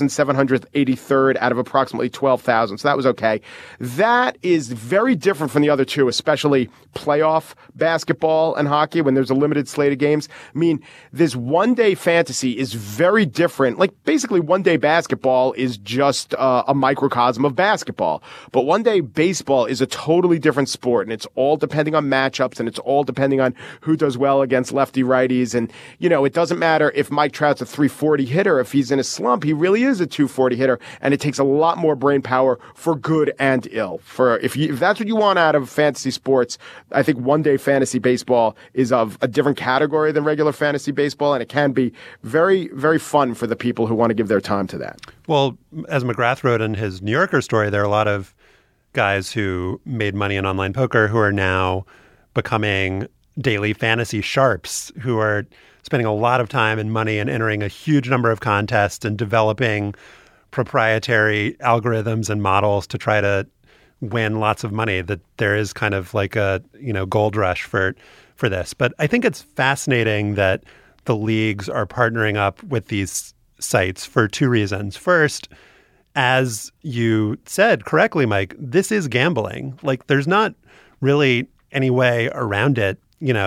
4,783rd out of approximately 12,000, so that was okay. That is very different from the other 2, especially playoff basketball and hockey when there's a limited slate of games. I mean, this one-day fantasy is very different. Like, basically, one-day basketball is just a microcosm of basketball. But one-day baseball is a totally different sport, and it's all depending on matchups, and it's all depending on who does well against lefty-righties. And, it doesn't matter if Mike Trout's a 340 hitter. If he's in a slump, he really is a 240 hitter, and it takes a lot more brain power for good and ill. If that's what you want out of fantasy sports, I think one-day fantasy baseball is of a different category than regular fantasy baseball, and it can be very, very fun for the people who want to give their time to that. Well, as McGrath wrote in his New Yorker story, there are a lot of guys who made money in online poker who are now becoming daily fantasy sharps, who are spending a lot of time and money and entering a huge number of contests and developing proprietary algorithms and models to try to win lots of money. That there is kind of like a gold rush for this. But I think it's fascinating that the leagues are partnering up with these sites for 2 reasons. First, as you said correctly, Mike, this is gambling. Like, there's not really any way around it.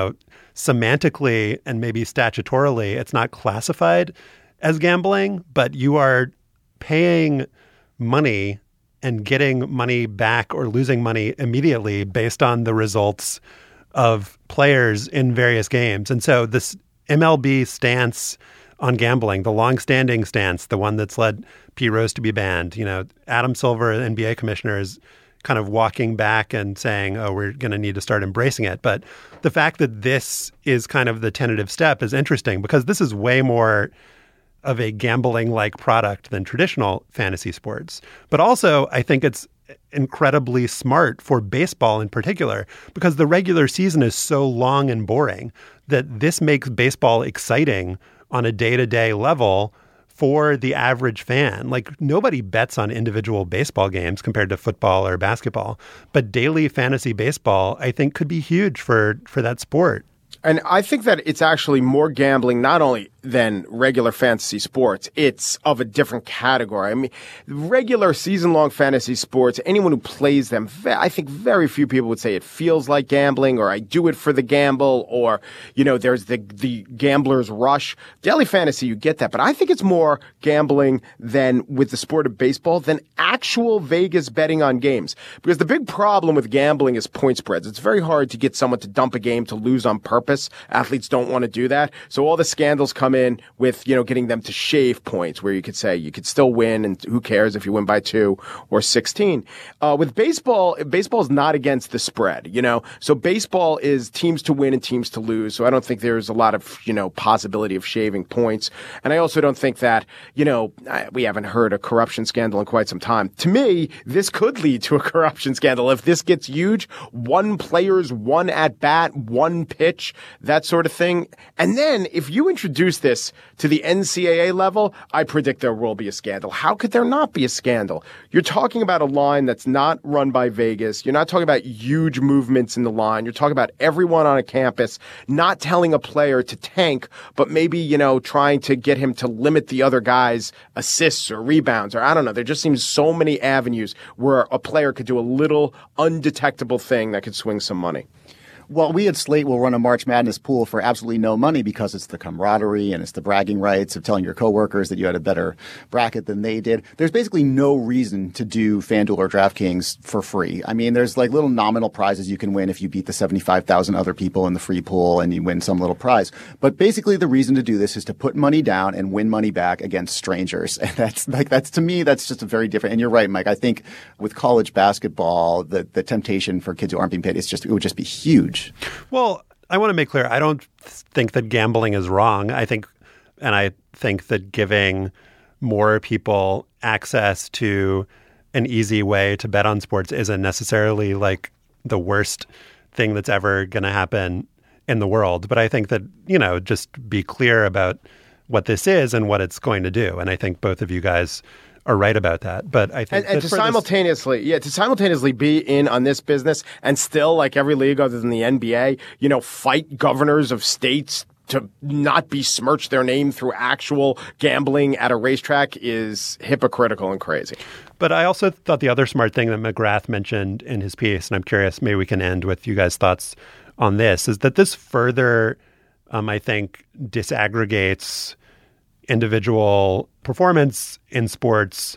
Semantically and maybe statutorily, it's not classified as gambling, but you are paying money and getting money back or losing money immediately based on the results of players in various games. And so this MLB stance on gambling, the longstanding stance, the one that's led P. Rose to be banned, Adam Silver, NBA commissioner, is kind of walking back and saying, oh, we're going to need to start embracing it. But the fact that this is kind of the tentative step is interesting because this is way more of a gambling-like product than traditional fantasy sports. But also, I think it's incredibly smart for baseball in particular because the regular season is so long and boring that this makes baseball exciting on a day-to-day level for the average fan. Like, nobody bets on individual baseball games compared to football or basketball. But daily fantasy baseball, I think, could be huge for that sport. And I think that it's actually more gambling, not only than regular fantasy sports. It's of a different category. I mean, regular season-long fantasy sports, anyone who plays them, I think very few people would say it feels like gambling or I do it for the gamble or, there's the gambler's rush. Daily fantasy, you get that. But I think it's more gambling than with the sport of baseball than actual Vegas betting on games. Because the big problem with gambling is point spreads. It's very hard to get someone to dump a game to lose on purpose. Athletes don't want to do that. So all the scandals come in with, getting them to shave points where you could say you could still win and who cares if you win by 2 or 16. With baseball is not against the spread, So baseball is teams to win and teams to lose. So I don't think there's a lot of, possibility of shaving points. And I also don't think that, we haven't heard a corruption scandal in quite some time. To me, this could lead to a corruption scandal. If this gets huge, one player's one at bat, one pitch, that sort of thing. And then if you introduce this to the NCAA level, I predict there will be a scandal. How could there not be a scandal? You're talking about a line that's not run by Vegas. You're not talking about huge movements in the line. You're talking about everyone on a campus not telling a player to tank, but maybe, trying to get him to limit the other guy's assists or rebounds, or I don't know. There just seems so many avenues where a player could do a little undetectable thing that could swing some money. Well, we at Slate will run a March Madness pool for absolutely no money because it's the camaraderie and it's the bragging rights of telling your coworkers that you had a better bracket than they did. There's basically no reason to do FanDuel or DraftKings for free. I mean, there's like little nominal prizes you can win if you beat the 75,000 other people in the free pool and you win some little prize. But basically the reason to do this is to put money down and win money back against strangers. And that's to me, that's just a very different. And you're right, Mike. I think with college basketball, the temptation for kids who aren't being paid it would just be huge. Well, I want to make clear, I don't think that gambling is wrong. I think that giving more people access to an easy way to bet on sports isn't necessarily like the worst thing that's ever going to happen in the world. But I think that, just be clear about what this is and what it's going to do. And I think both of you guys are right about that. But I think and to simultaneously be in on this business and still, like every league other than the NBA, fight governors of states to not besmirch their name through actual gambling at a racetrack is hypocritical and crazy. But I also thought the other smart thing that McGrath mentioned in his piece, and I'm curious, maybe we can end with you guys' thoughts on this, is that this further, I think, disaggregates individual performance in sports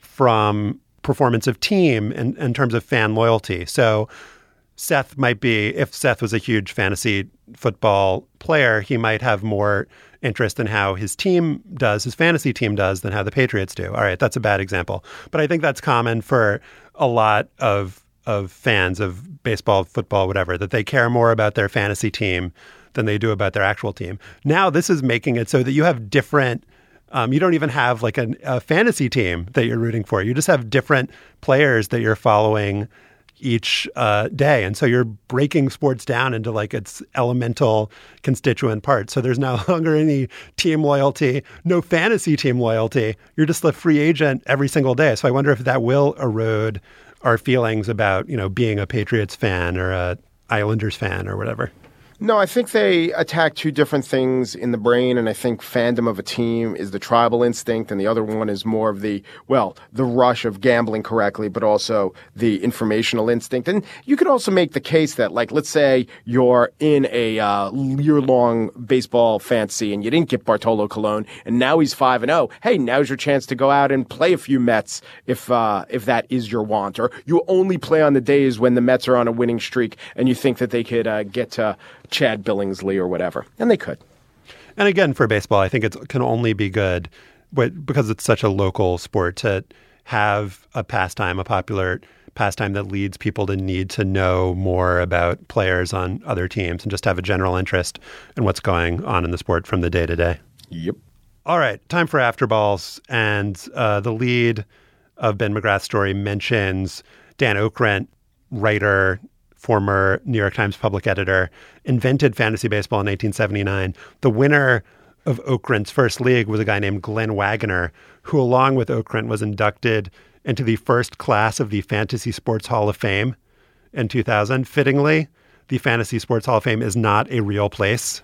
from performance of team in terms of fan loyalty. So Seth might be, if Seth was a huge fantasy football player, he might have more interest in how his team does, his fantasy team does, than how the Patriots do. All right, that's a bad example. But I think that's common for a lot of fans of baseball, football, whatever, that they care more about their fantasy team than they do about their actual team. Now, this is making it so that you have different, you don't even have like a fantasy team that you're rooting for. You just have different players that you're following each day. And so you're breaking sports down into like its elemental constituent parts. So there's no longer any team loyalty, no fantasy team loyalty. You're just a free agent every single day. So I wonder if that will erode our feelings about, being a Patriots fan or a Islanders fan or whatever. No, I think they attack two different things in the brain, and I think fandom of a team is the tribal instinct, and the other one is more of the rush of gambling correctly, but also the informational instinct. And you could also make the case that, like, let's say you're in a year-long baseball fantasy and you didn't get Bartolo Colon, and now he's 5-0. Hey, now's your chance to go out and play a few Mets if that is your want. Or you only play on the days when the Mets are on a winning streak and you think that they could get to Chad Billingsley or whatever. And they could. And again, for baseball, I think it can only be good because it's such a local sport to have a popular pastime that leads people to need to know more about players on other teams and just have a general interest in what's going on in the sport from the day to day. Yep. All right. Time for After Balls. And the lead of Ben McGrath's story mentions Dan Okrent, writer, former New York Times public editor, invented fantasy baseball in 1879. The winner of Okrent's first league was a guy named Glenn Wagoner, who along with Okrent was inducted into the first class of the Fantasy Sports Hall of Fame in 2000. Fittingly, the Fantasy Sports Hall of Fame is not a real place,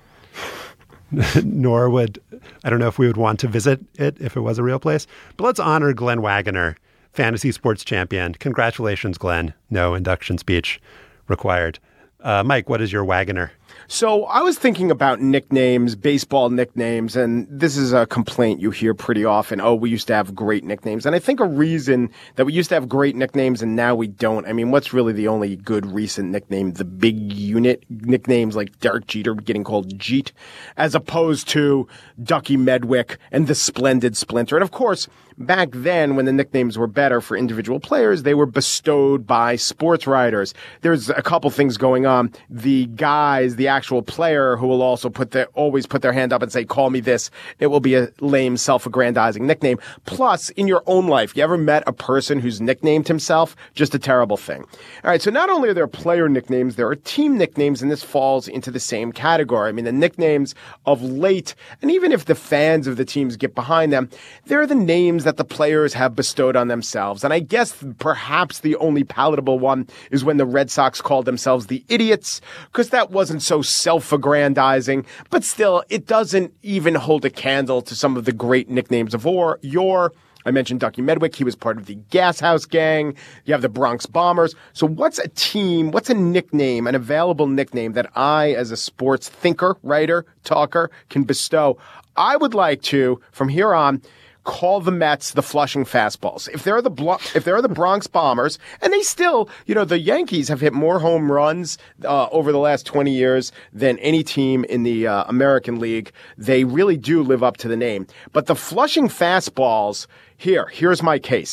nor I don't know if we would want to visit it if it was a real place. But let's honor Glenn Wagoner, fantasy sports champion. Congratulations, Glenn. No induction speech required. Mike, what is your Wagoner? So I was thinking about nicknames, baseball nicknames, and this is a complaint you hear pretty often. Oh, we used to have great nicknames. And I think a reason that we used to have great nicknames and now we don't, I mean, what's really the only good recent nickname? The big unit nicknames like Derek Jeter getting called Jeet, as opposed to Ducky Medwick and the Splendid Splinter. And of course, back then, when the nicknames were better for individual players, they were bestowed by sports writers. There's a couple things going on. The guys, the actual player who will also always put their hand up and say, call me this. It will be a lame, self-aggrandizing nickname. Plus, in your own life, you ever met a person who's nicknamed himself? Just a terrible thing. All right, so not only are there player nicknames, there are team nicknames, and this falls into the same category. I mean, the nicknames of late, and even if the fans of the teams get behind them, they're the names that the players have bestowed on themselves. And I guess perhaps the only palatable one is when the Red Sox called themselves the Idiots, because that wasn't so self-aggrandizing. But still, it doesn't even hold a candle to some of the great nicknames of yore. I mentioned Ducky Medwick. He was part of the Gas House Gang. You have the Bronx Bombers. So what's a team, what's a nickname, an available nickname that I, as a sports thinker, writer, talker, can bestow? I would like to, from here on, call the Mets the Flushing Fastballs. If they're the Bronx Bombers, and they still, the Yankees have hit more home runs over the last 20 years than any team in the American League. They really do live up to the name. But the Flushing Fastballs, here's my case.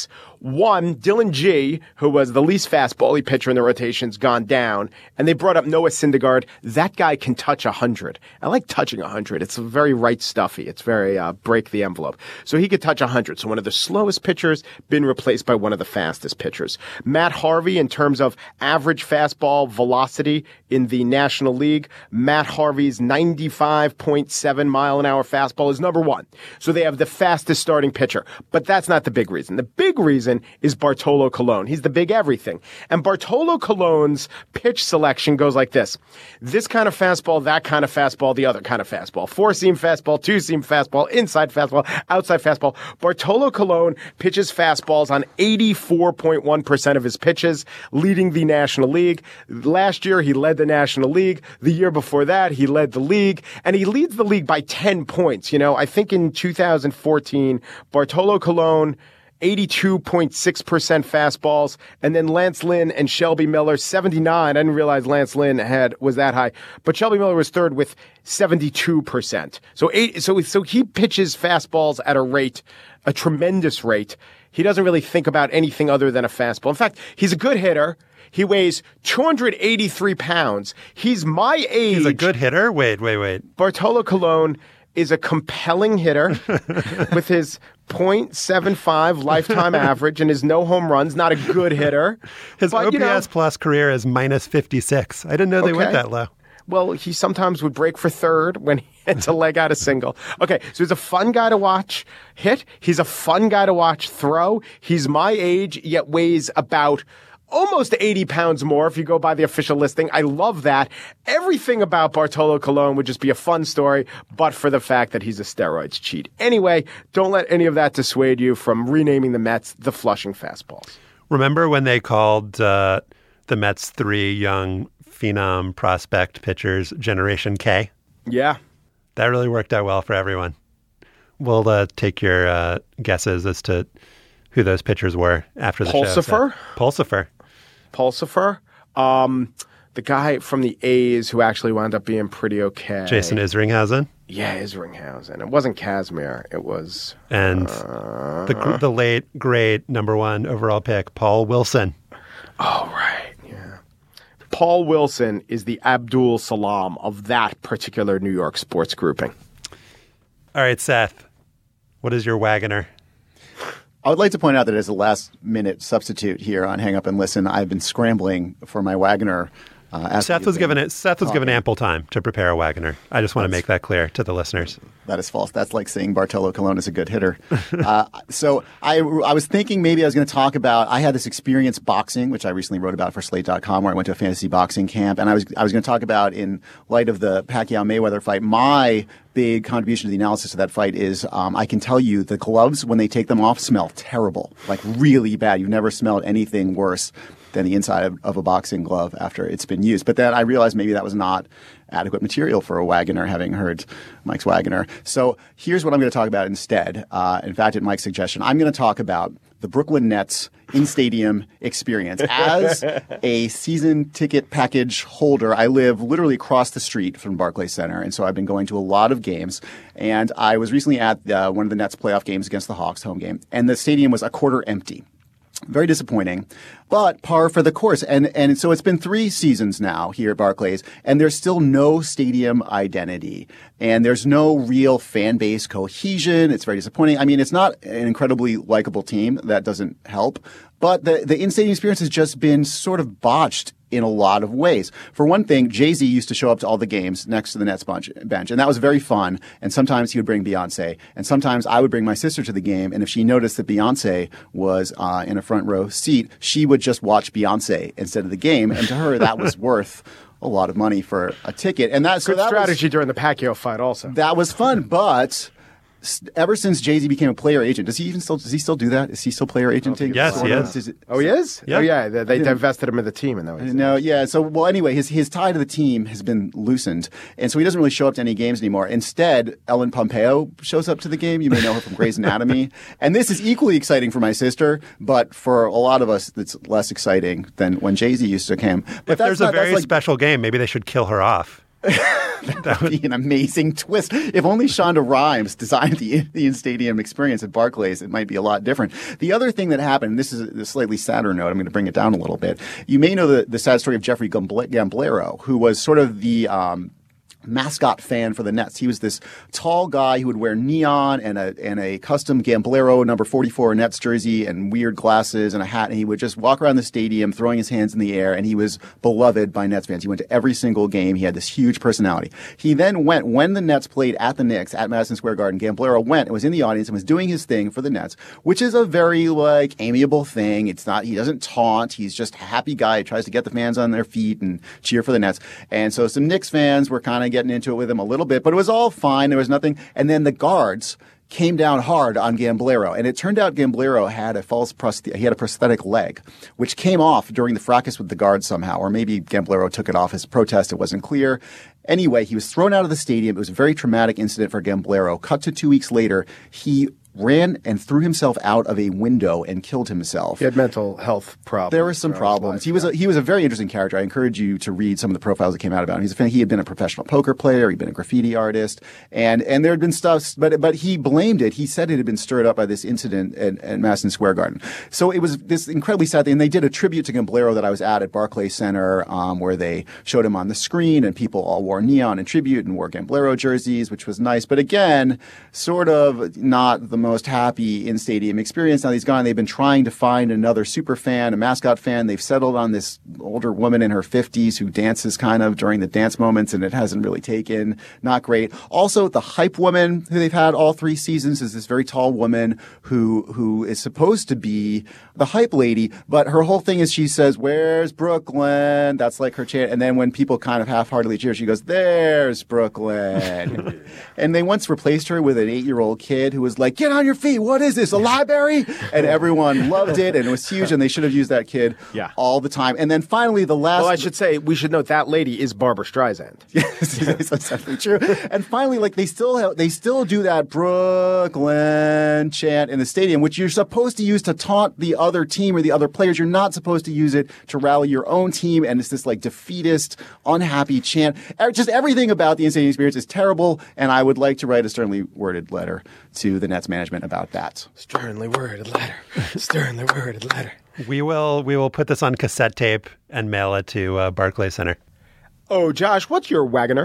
One, Dylan G, who was the least fastball-y pitcher in the rotation's gone down, and they brought up Noah Syndergaard. That guy can touch 100. I like touching 100. It's very right stuffy. It's very break the envelope. So he could touch 100. So one of the slowest pitchers been replaced by one of the fastest pitchers. Matt Harvey, in terms of average fastball velocity in the National League, Matt Harvey's 95.7 mile-an-hour fastball is number one. So they have the fastest starting pitcher. But that's not the big reason. The big reason is Bartolo Colon. He's the big everything. And Bartolo Colon's pitch selection goes like this. This kind of fastball, that kind of fastball, the other kind of fastball. Four-seam fastball, two-seam fastball, inside fastball, outside fastball. Bartolo Colon pitches fastballs on 84.1% of his pitches, leading the National League. Last year, he led the National League. The year before that, he led the league. And he leads the league by 10 points. You know, I think in 2014, Bartolo Colon 82.6% fastballs, and then Lance Lynn and Shelby Miller, 79. I didn't realize Lance Lynn was that high, but Shelby Miller was third with 72%. So he pitches fastballs at a tremendous rate. He doesn't really think about anything other than a fastball. In fact, he's a good hitter. He weighs 283 pounds. He's my age. He's a good hitter? Wait. Bartolo Colon is a compelling hitter with his .75 lifetime average and his no home runs. Not a good hitter. His OPS plus career is minus 56. I didn't know they went that low. Well, he sometimes would break for third when he had to leg out a single. Okay, so he's a fun guy to watch hit. He's a fun guy to watch throw. He's my age, yet weighs about almost 80 pounds more if you go by the official listing. I love that. Everything about Bartolo Colon would just be a fun story, but for the fact that he's a steroids cheat. Anyway, don't let any of that dissuade you from renaming the Mets the Flushing Fastballs. Remember when they called the Mets three young phenom prospect pitchers Generation K? Yeah. That really worked out well for everyone. We'll take your guesses as to who those pitchers were after the show. Pulsipher. The guy from the A's who actually wound up being pretty okay. Jason Isringhausen? Yeah, Isringhausen. It wasn't Kazmir. It was... And the late, great number one overall pick, Paul Wilson. Oh, right. Yeah. Paul Wilson is the Abdul Salam of that particular New York sports grouping. All right, Seth. What is your Wagoner? I would like to point out that as a last-minute substitute here on Hang Up and Listen, I've been scrambling for my Wagoner. Seth was given ample time to prepare a Wagoner. I just want to make that clear to the listeners. That is false. That's like saying Bartolo Colon is a good hitter. So I was thinking maybe I was going to talk about, I had this experience boxing, which I recently wrote about for Slate.com, where I went to a fantasy boxing camp. And I was going to talk about, in light of the Pacquiao-Mayweather fight, my big contribution to the analysis of that fight is I can tell you the gloves, when they take them off, smell terrible, like really bad. You've never smelled anything worse than the inside of a boxing glove after it's been used. But then I realized maybe that was not adequate material for a Wagoner, having heard Mike's Wagoner. So here's what I'm going to talk about instead. In fact, at Mike's suggestion, I'm going to talk about the Brooklyn Nets in-stadium experience. As a season ticket package holder, I live literally across the street from Barclays Center, and so I've been going to a lot of games. And I was recently at one of the Nets playoff games against the Hawks, home game, and the stadium was a quarter empty. Very disappointing, but par for the course. And so it's been 3 seasons now here at Barclays, and there's still no stadium identity, and there's no real fan base cohesion. It's very disappointing. I mean, it's not an incredibly likable team. That doesn't help. But the in-stadium experience has just been sort of botched in a lot of ways. For one thing, Jay-Z used to show up to all the games next to the Nets bench, and that was very fun. And sometimes he would bring Beyonce, and sometimes I would bring my sister to the game, and if she noticed that Beyonce was in a front row seat, she would just watch Beyonce instead of the game, and to her, that was worth a lot of money for a ticket. And that strategy during the Pacquiao fight also. That was fun, but ever since Jay-Z became a player agent, does he still do that? Is he still player agenting? Yes, he is. Oh, he is? Yeah. Oh, yeah. They divested him of the team. Anyway, his tie to the team has been loosened, and so he doesn't really show up to any games anymore. Instead, Ellen Pompeo shows up to the game. You may know her from Grey's Anatomy. And this is equally exciting for my sister, but for a lot of us, it's less exciting than when Jay-Z used to come. But if there's a very special game, maybe they should kill her off. That would be an amazing twist. If only Shonda Rhimes designed the Indian Stadium experience at Barclays, it might be a lot different. The other thing that happened, this is a slightly sadder note, I'm going to bring it down a little bit. You may know the sad story of Jeffrey Gamblero, who was sort of the mascot fan for the Nets. He was this tall guy who would wear neon and a custom Gamblero number 44 Nets jersey and weird glasses and a hat, and he would just walk around the stadium throwing his hands in the air, and he was beloved by Nets fans. He went to every single game. He had this huge personality. He then went, when the Nets played at the Knicks at Madison Square Garden, Gamblero went and was in the audience and was doing his thing for the Nets, which is a very amiable thing. It's not, he doesn't taunt. He's just a happy guy. He tries to get the fans on their feet and cheer for the Nets. And so some Knicks fans were kind of getting into it with him a little bit, but it was all fine. There was nothing. And then the guards came down hard on Gamblero, and it turned out Gamblero had a prosthetic leg, which came off during the fracas with the guards somehow, or maybe Gamblero took it off as a protest. It wasn't clear. Anyway, he was thrown out of the stadium. It was a very traumatic incident for Gamblero. Cut to 2 weeks later, he ran and threw himself out of a window and killed himself. He had mental health problems. There were some problems. He was a very interesting character. I encourage you to read some of the profiles that came out about him. He had been a professional poker player. He'd been a graffiti artist, and there had been stuff, but he blamed it. He said it had been stirred up by this incident at Madison Square Garden. So it was this incredibly sad thing. And they did a tribute to Gamblero that I was at Barclays Center, where they showed him on the screen, and people all wore neon in tribute and wore Gamblero jerseys, which was nice. But again, sort of not the most happy in-stadium experience. Now he's gone. They've been trying to find another super fan, a mascot fan. They've settled on this older woman in her 50s who dances kind of during the dance moments, and it hasn't really taken. Not great. Also, the hype woman who they've had all 3 seasons is this very tall woman who is supposed to be the hype lady, but her whole thing is she says, "Where's Brooklyn?" That's like her chant. And then when people kind of half-heartedly cheer, she goes, "There's Brooklyn." And they once replaced her with an 8-year-old kid who was like, "Get on your feet. What is this, a library?" And everyone loved it, and it was huge, and they should have used that kid all the time. And then finally, the last... Well, I should say, we should note that lady is Barbara Streisand. Yes, that's definitely true. And finally, they still do that Brooklyn chant in the stadium, which you're supposed to use to taunt the other team or the other players. You're not supposed to use it to rally your own team, and it's this defeatist, unhappy chant. Just everything about the in-stadium experience is terrible, and I would like to write a sternly worded letter to the Nets management about that. Sternly worded letter. Sternly worded letter. We will put this on cassette tape and mail it to Barclays Center. Oh, Josh, what's your wagoner?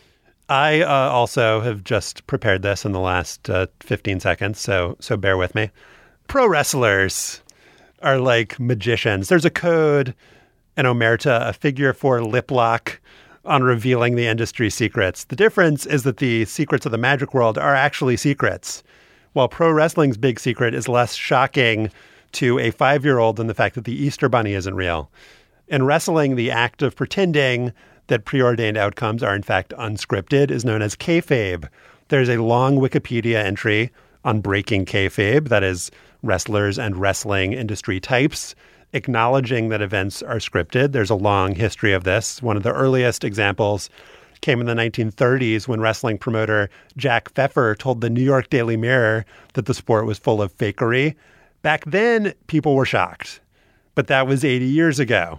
I also have just prepared this in the last 15 seconds, so bear with me. Pro wrestlers are like magicians. There's a code, an omerta, a figure 4 lip lock on revealing the industry secrets. The difference is that the secrets of the magic world are actually secrets, while pro wrestling's big secret is less shocking to a 5-year-old than the fact that the Easter Bunny isn't real. In wrestling, the act of pretending that preordained outcomes are in fact unscripted is known as kayfabe. There's a long Wikipedia entry on breaking kayfabe, that is, wrestlers and wrestling industry types, acknowledging that events are scripted. There's a long history of this. One of the earliest examples came in the 1930s when wrestling promoter Jack Pfeffer told the New York Daily Mirror that the sport was full of fakery. Back then, people were shocked, but that was 80 years ago.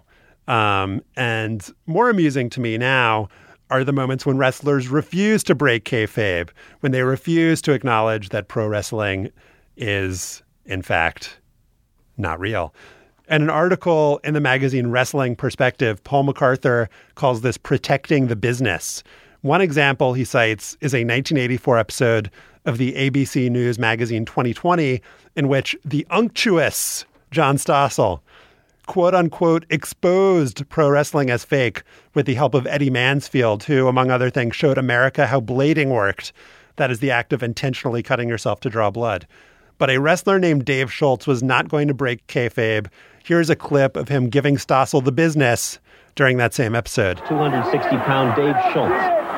And more amusing to me now are the moments when wrestlers refuse to break kayfabe, when they refuse to acknowledge that pro wrestling is, in fact, not real. In an article in the magazine Wrestling Perspective, Paul MacArthur calls this protecting the business. One example he cites is a 1984 episode of the ABC News magazine 2020, in which the unctuous John Stossel, quote unquote, exposed pro wrestling as fake with the help of Eddie Mansfield, who, among other things, showed America how blading worked. That is the act of intentionally cutting yourself to draw blood. But a wrestler named Dave Schultz was not going to break kayfabe. Here's a clip of him giving Stossel the business during that same episode. 260-pound Dave Schultz.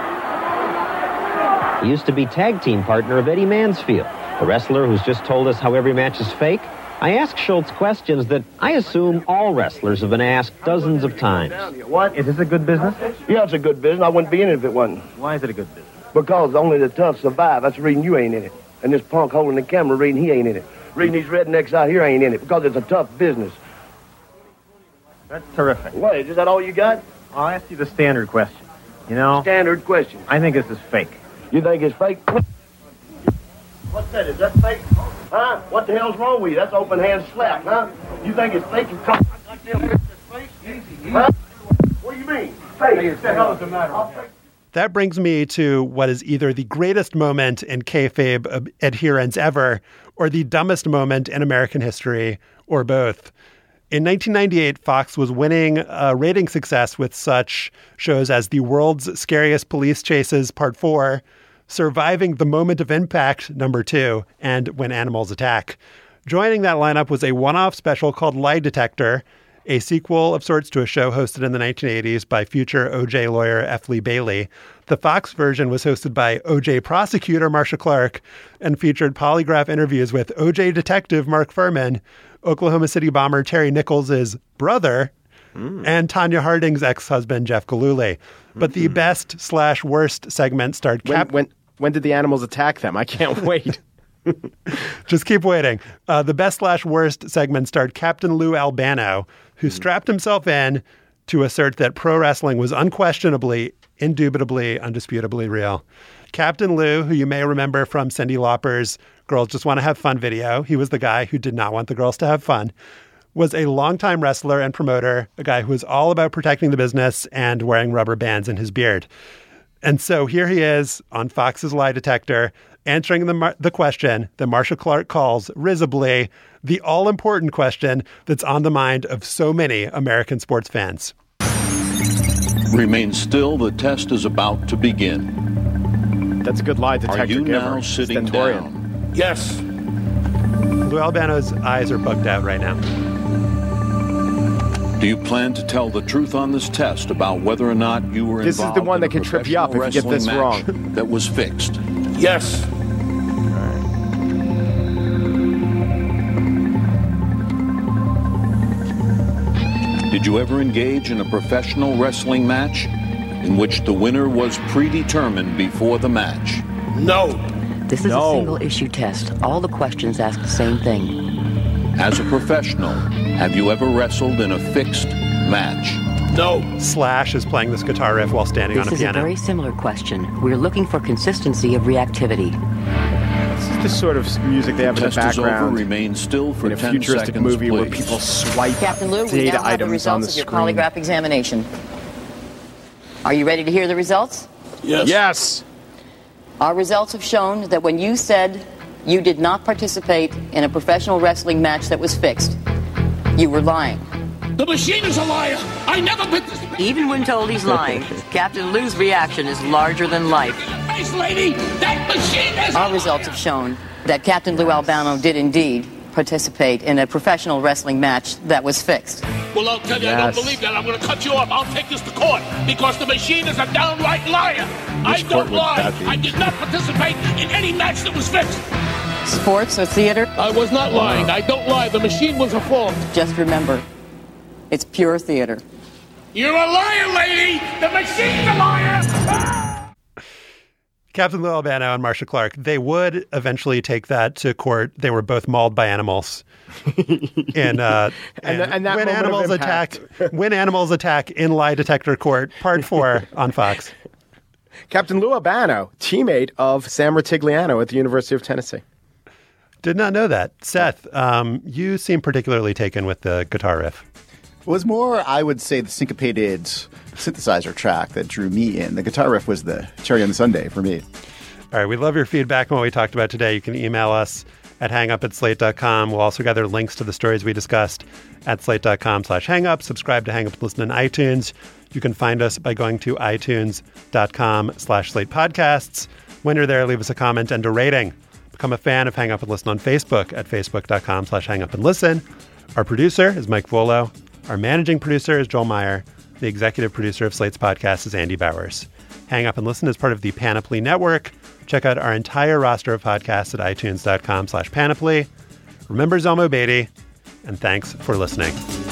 He used to be tag team partner of Eddie Mansfield, the wrestler who's just told us how every match is fake. I asked Schultz questions that I assume all wrestlers have been asked dozens of times. What? Is this a good business? Yeah, it's a good business. I wouldn't be in it if it wasn't. Why is it a good business? Because only the tough survive. That's the reason you ain't in it. And this punk holding the camera reading he ain't in it. Reading these rednecks out here ain't in it because it's a tough business. That's terrific. What, is that all you got? I'll ask you the standard question. You know, Standard question. I think this is fake. You think it's fake? What's that? Is that fake? Huh? What the hell's wrong with you? That's open hand slap, huh? You think it's fake? You come like this fake? Huh? What do you mean? Fake. What the hell is the matter? That brings me to what is either the greatest moment in kayfabe adherence ever or the dumbest moment in American history, or both. In 1998, Fox was winning rating success with such shows as The World's Scariest Police Chases Part 4, Surviving the Moment of Impact Number 2, and When Animals Attack. Joining that lineup was a one-off special called Lie Detector, a sequel of sorts to a show hosted in the 1980s by future OJ lawyer F. Lee Bailey. The Fox version was hosted by OJ prosecutor Marcia Clark and featured polygraph interviews with OJ detective Mark Furman, Oklahoma City bomber Terry Nichols' brother, and Tanya Harding's ex-husband Jeff Gillooly. But the best/worst segment starred When did the animals attack them? I can't wait. Just keep waiting. The best/worst segment starred Captain Lou Albano, who strapped himself in to assert that pro wrestling was unquestionably, indubitably, undisputably real. Captain Lou, who you may remember from Cyndi Lauper's Girls Just Want to Have Fun video, he was the guy who did not want the girls to have fun, was a longtime wrestler and promoter, a guy who was all about protecting the business and wearing rubber bands in his beard. And so here he is on Fox's Lie Detector, answering the question that Marcia Clark calls, risibly, the all-important question that's on the mind of so many American sports fans. Remain still. The test is about to begin. That's a good lie detector. Are you giver. now sitting Stentorian. down? Yes. Lou Albano's eyes are bugged out right now. Do you plan to tell the truth on this test about whether or not you were This is involved the one in that a can trip you up if you get this professional wrong. match that was fixed? Yes. Did you ever engage in a professional wrestling match in which the winner was predetermined before the match? No. This is a single-issue test. All the questions ask the same thing. As a professional, have you ever wrestled in a fixed match? No. Slash is playing this guitar riff while standing on a This is piano. a very similar question. We're looking for consistency of reactivity. This is the sort of music they have in the Test is over. background Remain still for in a 10 futuristic seconds, movie where please. people swipe Captain Lou, we data now have the items on the results of your screen. polygraph examination. Are you ready to hear the results? Yes. Yes. Our results have shown that when you said you did not participate in a professional wrestling match that was fixed, you were lying. The machine is a liar. I never participated. Even when told he's lying, Captain Lou's reaction is larger than life. Face lady, that machine is Our results have shown that Captain Lou Albano did indeed participate in a professional wrestling match that was fixed. Well, I'll tell you, I don't believe that. I'm going to cut you off. I'll take this to court because the machine is a downright liar. I don't lie. I did not participate in any match that was fixed. Sports or theater? I was not lying. I don't lie. The machine was a fault. Just remember, it's pure theater. You're a liar, lady. The machine's a liar. Ah! Captain Lou Albano and Marcia Clark, they would eventually take that to court. They were both mauled by animals. And that when moment of animals impact. when animals attack in Lie Detector Court, Part 4 on Fox. Captain Lou Albano, teammate of Sam Ratigliano at the University of Tennessee. Did not know that. Seth, you seem particularly taken with the guitar riff. It was more, I would say, the syncopated synthesizer track that drew me in. The guitar riff was the cherry on the sundae for me. All right, we love your feedback on what we talked about today. You can email us at hangup@slate.com. We'll also gather links to the stories we discussed at slate.com/hangup. Subscribe to Hang Up and Listen on iTunes. You can find us by going to itunes.com/Slate Podcasts. When you're there, leave us a comment and a rating. Become a fan of Hang Up and Listen on Facebook at facebook.com/Hang Up and Listen. Our producer is Mike Volo. Our managing producer is Joel Meyer. The executive producer of Slate's podcast is Andy Bowers. Hang Up and Listen is part of the Panoply Network. Check out our entire roster of podcasts at itunes.com/Panoply. Remember Zelmo Beatty, and thanks for listening.